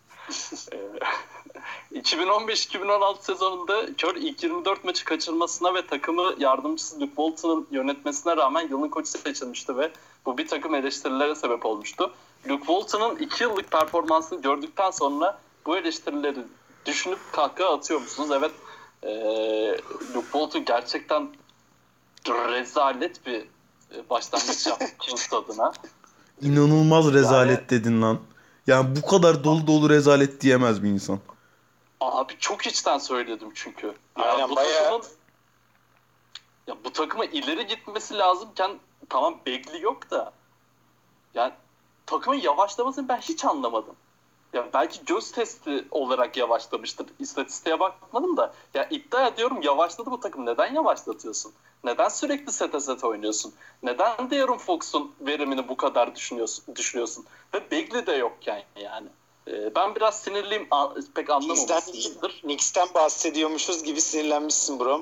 Speaker 1: 2015-2016 sezonunda Kör ilk 24 maçı kaçırmasına ve takımı yardımcısı Luke Walton'ın yönetmesine rağmen yılın koçu seçilmişti ve bu bir takım eleştirilere sebep olmuştu. Luke Walton'ın 2 yıllık performansını gördükten sonra bu eleştirileri düşünüp kahkaha atıyor musunuz? Evet, Luke Walton gerçekten rezalet bir başlangıç yaptı Kings adına.
Speaker 2: İnanılmaz rezalet dedin lan. Yani bu kadar dolu dolu rezalet diyemez bir insan.
Speaker 1: Abi çok içten söyledim çünkü.
Speaker 3: Aynen, bayağı.
Speaker 1: Bu takıma ileri gitmesi lazımken tamam Bagley yok da yani takımın yavaşlamasını ben hiç anlamadım. Ya belki göz testi olarak yavaşlamıştır. İstatistiğe bakmadım da. Ya iddia ediyorum yavaşladı bu takım. Neden yavaşlatıyorsun? Neden sürekli sete oynuyorsun? Neden De'Aaron Fox'un verimini bu kadar düşünüyorsun? Ve Bagley de yokken yani. Ben biraz sinirliyim. Pek anlamamışsınızdır.
Speaker 3: Knicks'ten bahsediyormuşuz gibi sinirlenmişsin bro.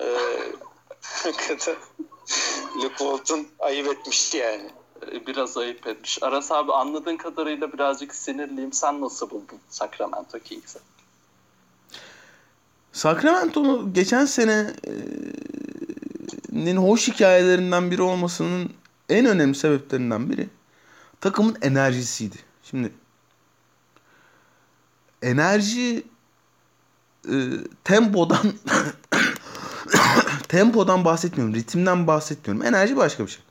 Speaker 3: Luke Walton ayıp etmişti yani.
Speaker 1: Biraz ayıp etmiş. Aras abi anladığın kadarıyla birazcık sinirliyim. Sen nasıl buldun Sacramento Kings'i?
Speaker 2: Sacramento'nun geçen senenin hoş hikayelerinden biri olmasının en önemli sebeplerinden biri takımın enerjisiydi. Şimdi enerji tempodan bahsetmiyorum, ritimden bahsetmiyorum. Enerji başka bir şey.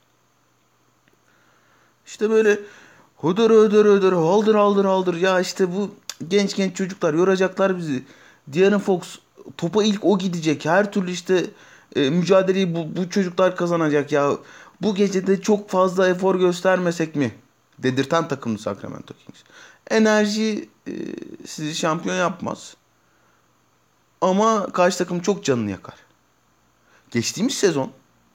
Speaker 2: İşte böyle hödür haldır ya işte bu genç çocuklar yoracaklar bizi. De'Aaron Fox topa ilk o gidecek. Her türlü işte mücadeleyi bu çocuklar kazanacak ya. Bu gece de çok fazla efor göstermesek mi? Dedirten takımdı Sacramento Kings. Enerji sizi şampiyon yapmaz. Ama karşı takım çok canını yakar. Geçtiğimiz sezon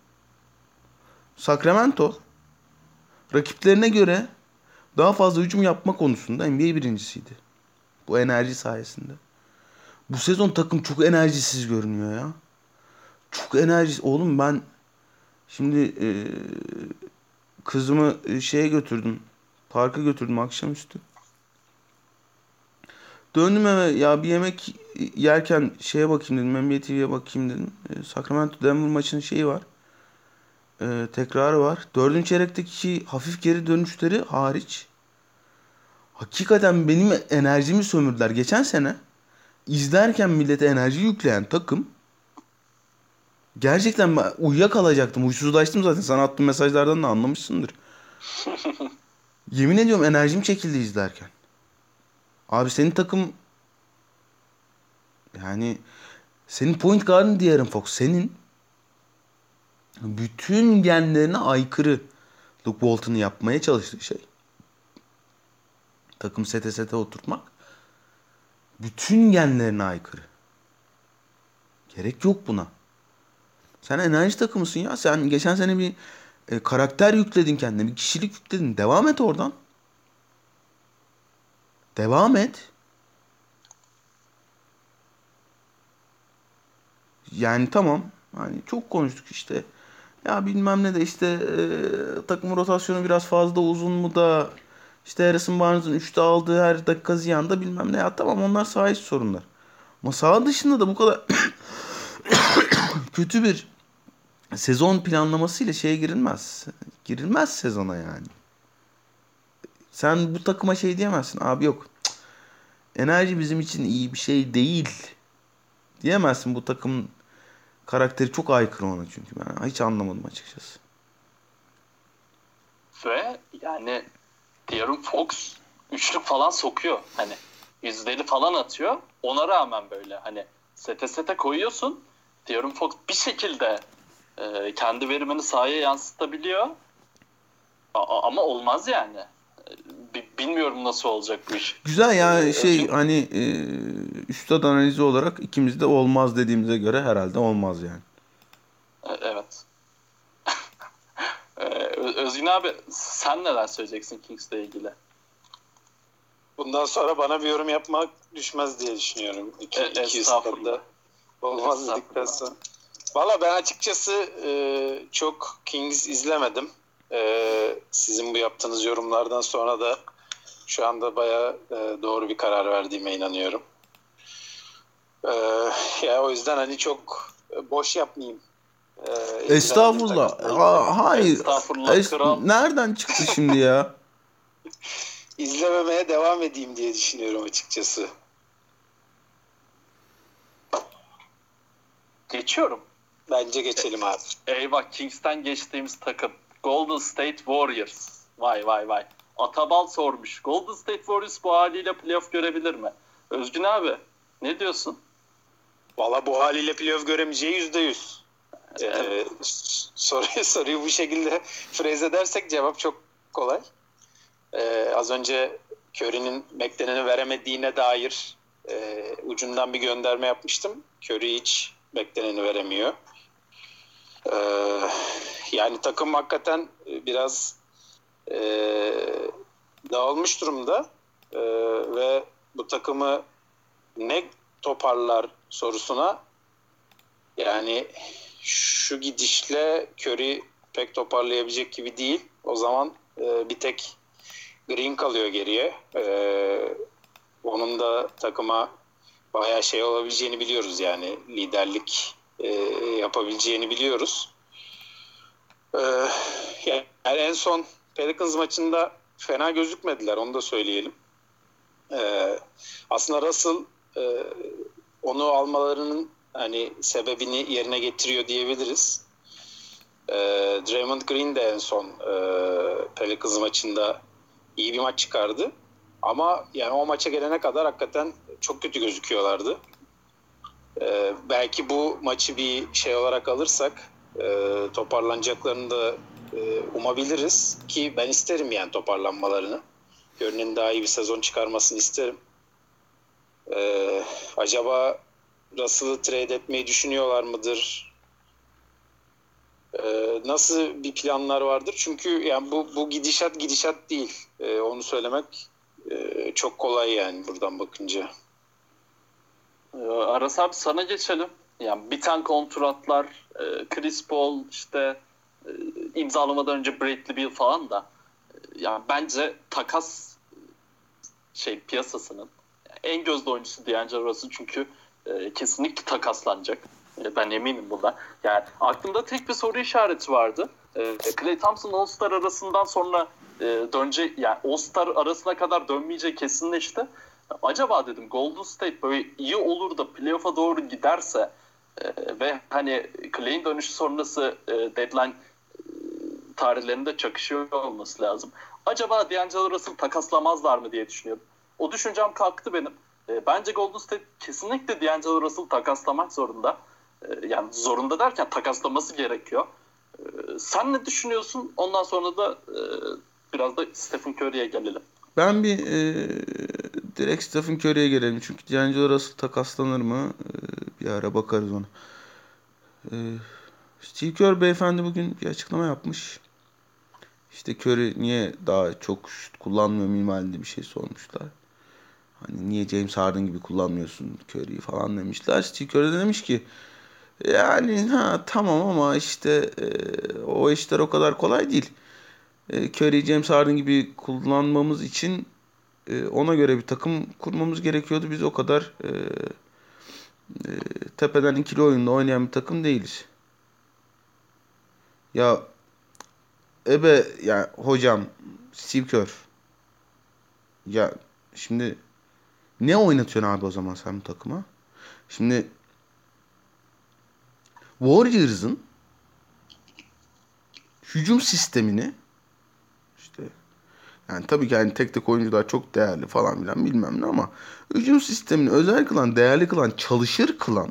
Speaker 2: Sacramento rakiplerine göre daha fazla hücum yapma konusunda NBA birincisiydi. Bu enerji sayesinde. Bu sezon takım çok enerjisiz görünüyor ya. Çok enerjisiz. Oğlum ben şimdi kızımı şeye götürdüm. Parka götürdüm akşamüstü. Döndüm eve ya bir yemek yerken şeye bakayım dedim. NBA TV'ye bakayım dedim. Sacramento Denver maçının şeyi var. Tekrarı var. 4. çeyrekteki hafif geri dönüşleri hariç. Hakikaten benim enerjimi sömürdüler. Geçen sene izlerken millete enerji yükleyen takım gerçekten ben uyuyakalacaktım. Huysuzlaştım zaten. Sana attığım mesajlardan da anlamışsındır. Yemin ediyorum enerjim çekildi izlerken. Abi senin takım yani senin point guard'ın De'Aaron Fox. Senin bütün genlerine aykırı Luke Walton'ın yapmaya çalıştığı şey. Takım sete oturtmak. Bütün genlerine aykırı. Gerek yok buna. Sen enerji takımısın ya. Sen geçen sene bir Karakter yükledin kendine. Bir kişilik yükledin. Devam et oradan. Devam et. Yani tamam. Hani çok konuştuk işte. Ya bilmem ne de işte takım rotasyonu biraz fazla uzun mu da işte Harrison Barnes'ın 3'te aldığı her dakika ziyanda bilmem ne. Ya tamam, onlar saha içi sorunlar. Ama saha dışında da bu kadar kötü bir sezon planlamasıyla şeye girilmez. Girilmez sezona yani. Sen bu takıma şey diyemezsin. Abi yok. Enerji bizim için iyi bir şey değil. Diyemezsin, bu takım karakteri çok aykırı ona çünkü. Ben hiç anlamadım açıkçası.
Speaker 1: Ve yani De'Aaron Fox üçlük falan sokuyor. Hani yüzdeli falan atıyor. Ona rağmen böyle hani sete koyuyorsun. De'Aaron Fox bir şekilde kendi verimini sahaya yansıtabiliyor. Ama olmaz yani. Bilmiyorum nasıl olacak bu iş.
Speaker 2: Güzel ya
Speaker 1: Çünkü,
Speaker 2: hani üstad analizi olarak ikimiz de olmaz dediğimize göre herhalde olmaz yani.
Speaker 1: evet. Özgün abi, sen neler söyleyeceksin Kings'le ilgili?
Speaker 3: Bundan sonra bana bir yorum yapmak düşmez diye düşünüyorum. İki
Speaker 1: Estağfurullah.
Speaker 3: olmaz dedikten sonra. Valla ben açıkçası çok Kings izlemedim. Sizin bu yaptığınız yorumlardan sonra da şu anda bayağı doğru bir karar verdiğime inanıyorum. Ya o yüzden hani çok boş yapmayayım.
Speaker 2: Estağfurullah. Hayır.
Speaker 1: Estağfurullah kral.
Speaker 2: Nereden çıktı şimdi ya?
Speaker 3: İzlememeye devam edeyim diye düşünüyorum açıkçası.
Speaker 1: Geçiyorum.
Speaker 3: Bence geçelim abi.
Speaker 1: Eyvah, Kings'ten geçtiğimiz takım. Golden State Warriors. Vay. Atabal sormuş. Golden State Warriors bu haliyle playoff görebilir mi? Özgün abi ne diyorsun?
Speaker 3: Valla bu haliyle playoff göremeyeceği %100. Soruyu bu şekilde freze edersek cevap çok kolay. Az önce Curry'nin bekleneni veremediğine dair ucundan bir gönderme yapmıştım. Curry hiç bekleneni veremiyor. Yani takım hakikaten biraz dağılmış durumda ve bu takımı ne toparlar sorusuna, yani şu gidişle Curry pek toparlayabilecek gibi değil. O zaman bir tek Green kalıyor geriye. Onun da takıma bayağı şey olabileceğini biliyoruz, yani liderlik yapabileceğini biliyoruz. Yani en son Pelicans maçında fena gözükmediler, onu da söyleyelim. Aslında Russell onu almalarının hani sebebini yerine getiriyor diyebiliriz. Draymond Green de en son Pelicans maçında iyi bir maç çıkardı. Ama yani o maça gelene kadar hakikaten çok kötü gözüküyorlardı. Belki bu maçı bir şey olarak alırsak toparlanacaklarını da umabiliriz ki ben isterim yani toparlanmalarını. Curry'nin daha iyi bir sezon çıkarmasını isterim. Acaba Russell'ı trade etmeyi düşünüyorlar mıdır? Nasıl bir planlar vardır? Çünkü yani bu gidişat değil. Onu söylemek çok kolay yani buradan bakınca.
Speaker 1: Aras abi, sana geçelim. Yani biten kontratlar, Chris Paul işte imzalamadan önce Bradley Beal falan da yani bence takas piyasasının en gözde oyuncusu D'Angelo Russell, çünkü kesinlikle takaslanacak. Ben eminim bundan. Yani aklımda tek bir soru işareti vardı. Klay Thompson All-Star arasından sonra dönecek, yani All-Star arasına kadar dönmeyecek kesinleşti. Acaba dedim Golden State böyle iyi olur da playoff'a doğru giderse ve hani Clay'in dönüşü sonrası deadline tarihlerinde çakışıyor olması lazım. Acaba D'Angelo Russell takaslamazlar mı diye düşünüyorum. O düşüncem kalktı benim. Bence Golden State kesinlikle D'Angelo Russell takaslamak zorunda. Yani zorunda derken takaslaması gerekiyor. Sen ne düşünüyorsun? Ondan sonra da biraz da Stephen Curry'e gelelim.
Speaker 2: Ben bir direkt Stephen Curry'e gelelim. Çünkü D'Angelo Russell takaslanır mı? Bir ara bakarız ona. Steve Kerr beyefendi bugün bir açıklama yapmış. İşte Curry niye daha çok şut kullanmıyor minvalinde bir şey sormuşlar. Hani niye James Harden gibi kullanmıyorsun Curry'yi falan demişler. Steve Curry de demiş ki yani tamam ama işte o işler o kadar kolay değil. Curry'i James Harden gibi kullanmamız için ona göre bir takım kurmamız gerekiyordu. Biz o kadar tepeden ikili oyunda oynayan bir takım değiliz. Ya ya hocam Steve Kerr ya şimdi ne oynatıyorsun abi o zaman sen bu takıma? Şimdi Warriors'ın hücum sistemini işte yani tabii ki yani tek oyuncular çok değerli falan filan bilmem ne ama hücum sistemini özel kılan, değerli kılan, çalışır kılan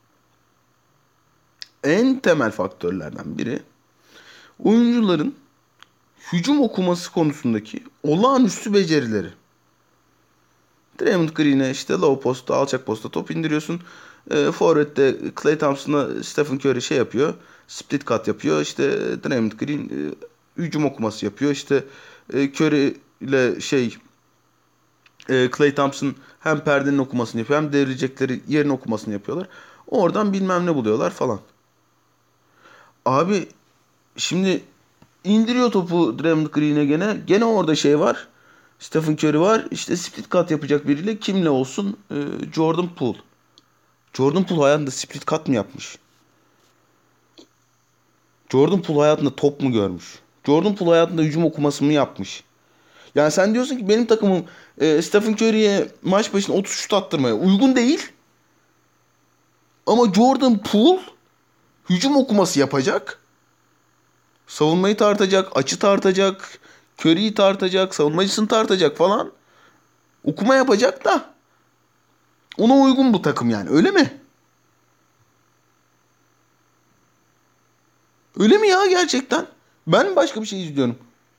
Speaker 2: en temel faktörlerden biri oyuncuların hücum okuması konusundaki olağanüstü becerileri. Draymond Green'e işte low postta, alçak postta top indiriyorsun. Forvet'te Klay Thompson'a Stephen Curry şey yapıyor. Split cut yapıyor. İşte Draymond Green hücum okuması yapıyor. İşte Curry ile Klay Thompson hem perdenin okumasını yapıyor hem devrilecekleri yerin okumasını yapıyorlar. Oradan bilmem ne buluyorlar falan. Abi şimdi indiriyor topu Draymond Green'e gene. Gene orada şey var. Stephen Curry var. İşte split cut yapacak biriyle. Kimle olsun? Jordan Poole. Jordan Poole hayatında split cut mı yapmış? Jordan Poole hayatında top mu görmüş? Jordan Poole hayatında hücum okuması mı yapmış? Yani sen diyorsun ki benim takımım Stephen Curry'e maç başına 30 şut attırmaya uygun değil. Ama Jordan Poole hücum okuması yapacak. Savunmayı tartacak, açı tartacak, Curry'yi tartacak, savunmacısını tartacak falan. Okuma yapacak da ona uygun bu takım yani. Öyle mi? Öyle mi ya gerçekten? Ben mi başka bir şey izliyorum?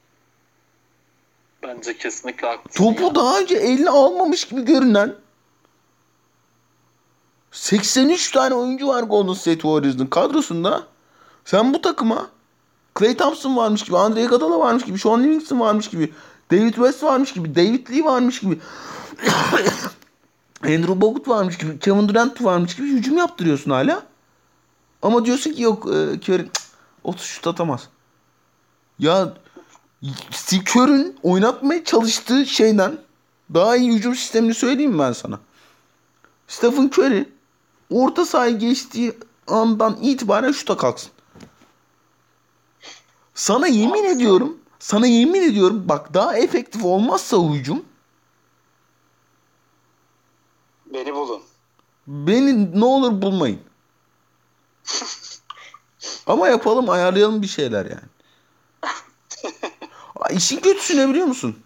Speaker 1: Bence kesinlikle haklısın
Speaker 2: Topu
Speaker 1: ya.
Speaker 2: daha önce eline almamış gibi görünen 83 tane oyuncu var Golden State Warriors'ın kadrosunda. Sen bu takıma Klay Thompson varmış gibi, Andre Iguodala varmış gibi, Sean Livingston varmış gibi, David West varmış gibi, David Lee varmış gibi, Andrew Bogut varmış gibi, Kevin Durant varmış gibi hücum yaptırıyorsun hala. Ama diyorsun ki yok Curry 30 şut atamaz. Ya Steve Kerr'ün oynatmaya çalıştığı şeyden daha iyi hücum sistemini söyleyeyim mi ben sana? Stephen Curry orta sahayı geçtiği andan itibaren şuta kalksın. Sana yemin ediyorum bak daha efektif olmazsa o hücum
Speaker 3: Beni bulun.
Speaker 2: beni ne olur bulmayın. Ama yapalım ayarlayalım bir şeyler yani. İşin kötüsü ne biliyor musun?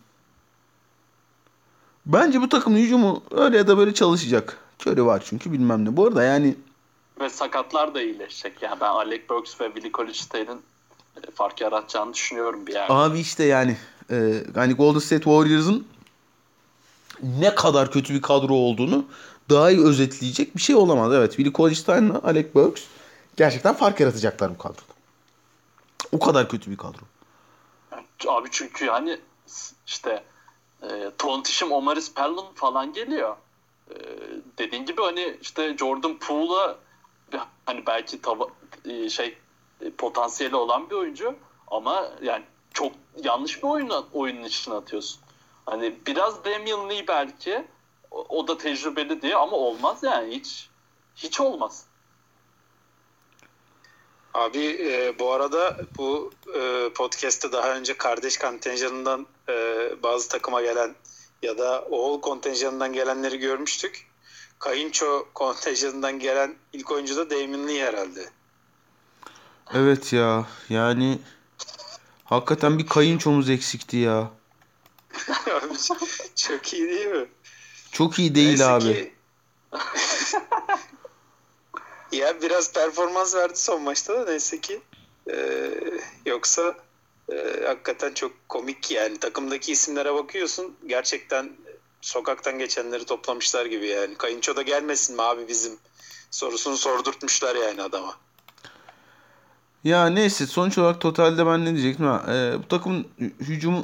Speaker 2: Bence bu takımın hücumu öyle ya da böyle çalışacak. Curry var çünkü bilmem ne. Bu arada yani
Speaker 1: Ve sakatlar da iyileşecek. Yani ben Alec Burks ve Willie Cauley-Stein'in fark yaratacağını düşünüyorum bir yerde.
Speaker 2: abi işte yani hani Golden State Warriors'ın ne kadar kötü bir kadro olduğunu daha iyi özetleyecek bir şey olamaz. Evet, Willie Cauley-Stein'la Alec Burks gerçekten fark yaratacaklar bu kadroda. O kadar kötü bir kadro.
Speaker 1: Abi çünkü yani işte Tontişim, Omaris Pellon falan geliyor. Dediğin gibi hani işte Jordan Poole'a hani belki potansiyeli olan bir oyuncu ama yani çok yanlış bir oyunun içine atıyorsun. Hani biraz Damian Lee belki o da tecrübeli diye ama olmaz yani hiç olmaz.
Speaker 3: Abi bu arada bu podcast'te daha önce kardeş kontenjanından bazı takıma gelen ya da oğul kontenjanından gelenleri görmüştük. Kayınço kontenjanından gelen ilk oyuncu da Damian Lee herhalde.
Speaker 2: Evet ya yani hakikaten bir kayınçomuz eksikti ya.
Speaker 3: Abi, çok iyi değil mi?
Speaker 2: Çok iyi değil
Speaker 3: Neyse
Speaker 2: abi.
Speaker 3: ki ya biraz performans verdi son maçta da neyse ki yoksa hakikaten çok komik yani takımdaki isimlere bakıyorsun gerçekten sokaktan geçenleri toplamışlar gibi yani. Kayınço da gelmesin mi abi bizim sorusunu sordurtmuşlar yani adama.
Speaker 2: Ya neyse, sonuç olarak totalde ben ne diyecektim ha? Bu takımın hücumu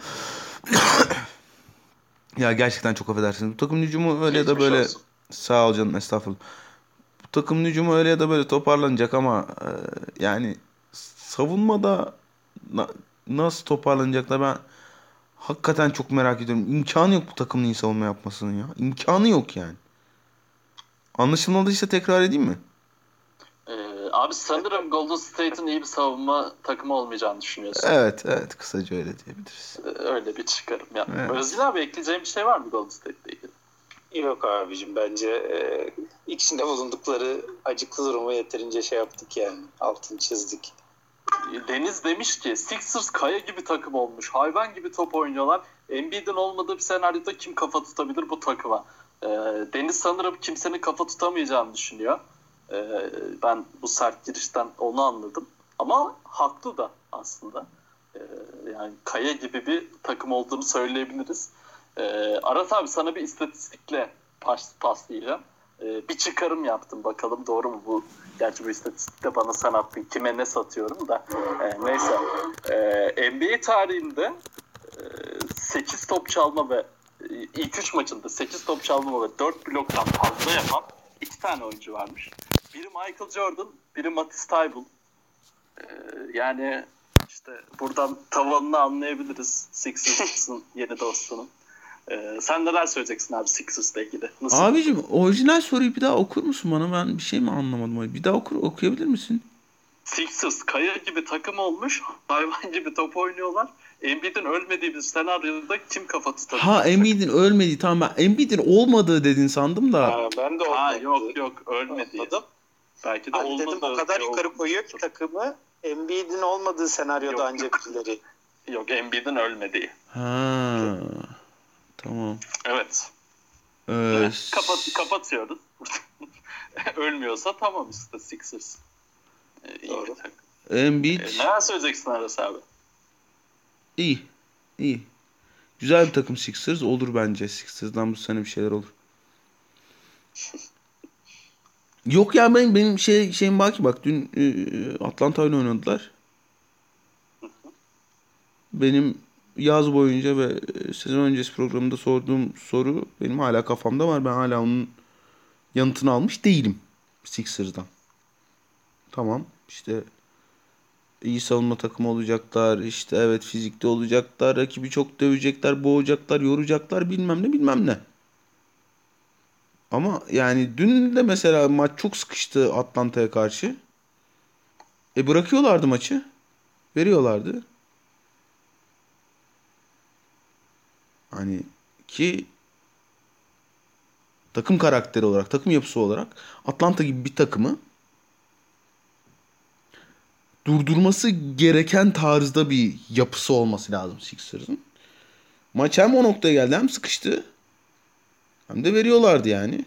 Speaker 2: ya gerçekten çok affedersiniz. Bu takımın hücumu öyle ya da
Speaker 1: Geçmiş
Speaker 2: böyle,
Speaker 1: olsun.
Speaker 2: sağ ol canım, estağfurullah. Bu takımın hücumu öyle ya da böyle toparlanacak ama yani savunmada na- nasıl toparlanacaklar, ben hakikaten çok merak ediyorum. İmkanı yok bu takımın iyi savunma yapmasının ya. İmkanı yok yani. Anlaşılmadıysa tekrar edeyim mi?
Speaker 1: Abi sanırım Golden State'in iyi bir savunma takımı olmayacağını düşünüyorsun.
Speaker 2: Evet, evet, kısaca öyle diyebiliriz.
Speaker 1: Öyle bir çıkarım yaptım.
Speaker 2: Evet.
Speaker 1: Özgün abi ekleyeceğin bir şey var mı Golden State'le ilgili?
Speaker 3: Yok abicim, bence içinde bulundukları acıklı durumu yeterince şey yaptık yani. Altını çizdik.
Speaker 1: Deniz demiş ki Sixers kaya gibi takım olmuş. Hayvan gibi top oynuyorlar. Embiid'in olmadığı bir senaryoda kim kafa tutabilir bu takıma? Deniz sanırım kimsenin kafa tutamayacağını düşünüyor. Ben bu sert girişten onu anladım. Ama haklı da aslında. Yani kaya gibi bir takım olduğunu söyleyebiliriz. Aras abi sana bir istatistikle paslayacağım. Bir çıkarım yaptım, bakalım doğru mu bu? Gerçi bu istatistikte bana sen attın. Kime ne satıyorum da. Neyse. NBA tarihinde 8 top çalma ve ilk 3 maçında 8 top çalma ve 4 bloktan fazla yapan 2 tane oyuncu varmış. Biri Michael Jordan, biri Matisse Thybulle. Yani işte buradan tavanını anlayabiliriz Sixers'ın yeni dostunun. Sen neler söyleyeceksin abi Sixers'la ilgili? Nasıl?
Speaker 2: Abicim, orijinal soruyu bir daha okur musun bana? Ben bir şey mi anlamadım? Bir daha okuyabilir misin?
Speaker 1: Sixers kaya gibi takım olmuş. Hayvan gibi top oynuyorlar. Embiid'in ölmediği bir senaryoda kim kafa tutabilir?
Speaker 2: Ha, Embiid'in ölmediği, tamam, ben Embiid'in olmadığı dedin sandım da.
Speaker 3: Ben de
Speaker 1: Yok ölmedi.
Speaker 3: Anladım.
Speaker 1: Belki de
Speaker 3: Hani
Speaker 1: olmadı.
Speaker 3: dedim o kadar yukarı koyuyor ki takımı, Embiid'in olmadığı senaryoda
Speaker 1: Yok,
Speaker 3: ancak birileri.
Speaker 1: Yok, Embiid'in ölmediği.
Speaker 2: Ha, tamam.
Speaker 1: Evet.
Speaker 2: Ee,
Speaker 1: Kapatıyoruz. Ölmüyorsa tamam işte Sixers. İyi
Speaker 3: Doğru.
Speaker 1: bir takım.
Speaker 2: Embiid
Speaker 1: Neler söyleyeceksin Aras abi?
Speaker 2: iyi. Güzel bir takım Sixers. Olur bence. Sixers'dan bu sene bir şeyler olur. Yok ya, benim şeyim baki, bak dün Atlanta ile oynadılar. Benim yaz boyunca ve sezon öncesi programında sorduğum soru benim hala kafamda var. Ben hala onun yanıtını almış değilim Sixers'dan. Tamam, işte iyi savunma takımı olacaklar. İşte evet, fizikli olacaklar. Rakibi çok dövecekler, boğacaklar, yoracaklar, bilmem ne. Ama yani dün de mesela maç çok sıkıştı Atlanta'ya karşı. Bırakıyorlardı maçı. Veriyorlardı. Hani ki takım karakteri olarak, takım yapısı olarak Atlanta gibi bir takımı durdurması gereken tarzda bir yapısı olması lazım Sixers'ın. Maç hem o noktaya geldi, hem sıkıştı, hem de veriyorlardı yani.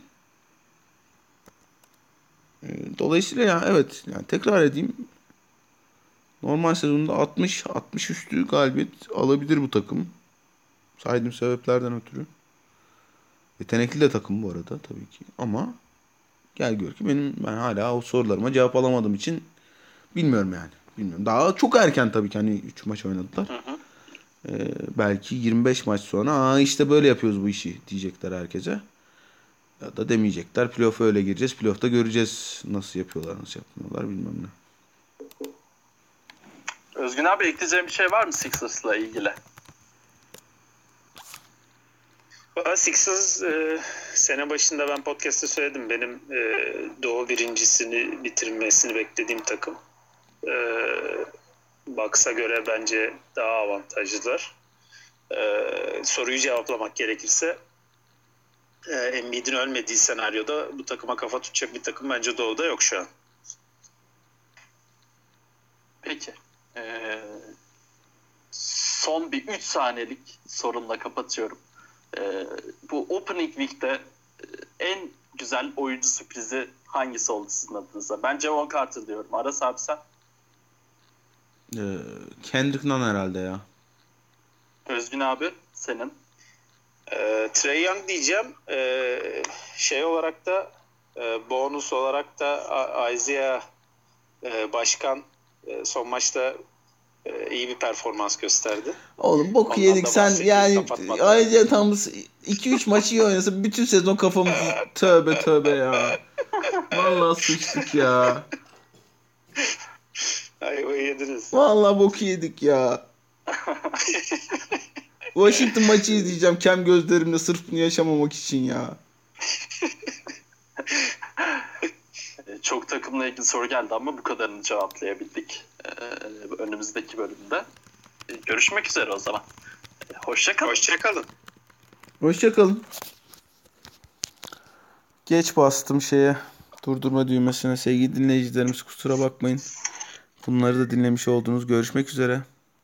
Speaker 2: Dolayısıyla ya, evet, yani tekrar edeyim. Normal sezonda 60 üstü galibiyet alabilir bu takım. Saydığım sebeplerden ötürü. Yetenekli de takım bu arada tabii ki. Ama gel gör ki ben hala o sorularıma cevap alamadığım için bilmiyorum yani. Bilmiyorum. Daha çok erken tabii ki, hani 3 maç oynadılar. Belki 25 maç sonra işte böyle yapıyoruz bu işi diyecekler herkese. Ya da demeyecekler. Playoff'a öyle gireceğiz. Playoff'ta göreceğiz nasıl yapıyorlar, nasıl yapmıyorlar, bilmem ne.
Speaker 1: Özgün abi ekleyeceğin bir şey var mı Sixers'la ilgili?
Speaker 3: Sixers sene başında ben podcast'te söyledim. Benim Doğu birincisini bitirmesini beklediğim takım. Bucks'a göre bence daha avantajlılar. Soruyu cevaplamak gerekirse Embiid'in ölmediği senaryoda bu takıma kafa tutacak bir takım bence Doğu'da yok şu an.
Speaker 1: Peki. Son bir 3 saniyelik sorunla kapatıyorum. Bu Opening Week'te en güzel oyuncu sürprizi hangisi oldu sizin adınıza? Ben Javon Carter diyorum. Aras abi sen?
Speaker 2: Kendrick Nunn herhalde ya.
Speaker 1: Özgün abi senin?
Speaker 3: Trae Young diyeceğim. Şey olarak da bonus olarak da Isaiah Başkan
Speaker 4: Son maçta iyi bir performans gösterdi.
Speaker 5: Oğlum boku
Speaker 4: Ondan
Speaker 5: yedik
Speaker 4: da
Speaker 5: sen
Speaker 4: bahsettik,
Speaker 5: yani
Speaker 4: kapatmak
Speaker 5: ayrıca tam 2-3 maçı iyi oynasa bütün sezon kafamızı tövbe ya. Vallahi sıçtık ya.
Speaker 4: Ayvayı yediniz.
Speaker 5: Vallahi boku yedik ya. Washington maçı izleyeceğim kem gözlerimle sırf bunu yaşamamak için ya.
Speaker 1: Çok takımla ilgili soru geldi ama bu kadarını cevaplayabildik. Önümüzdeki bölümde. Görüşmek üzere o zaman. Hoşça kalın.
Speaker 3: Hoşçakalın.
Speaker 5: Hoşçakalın. Geç bastım durdurma düğmesine sevgili dinleyicilerimiz kusura bakmayın. Bunları da dinlemiş oldunuz. Görüşmek üzere.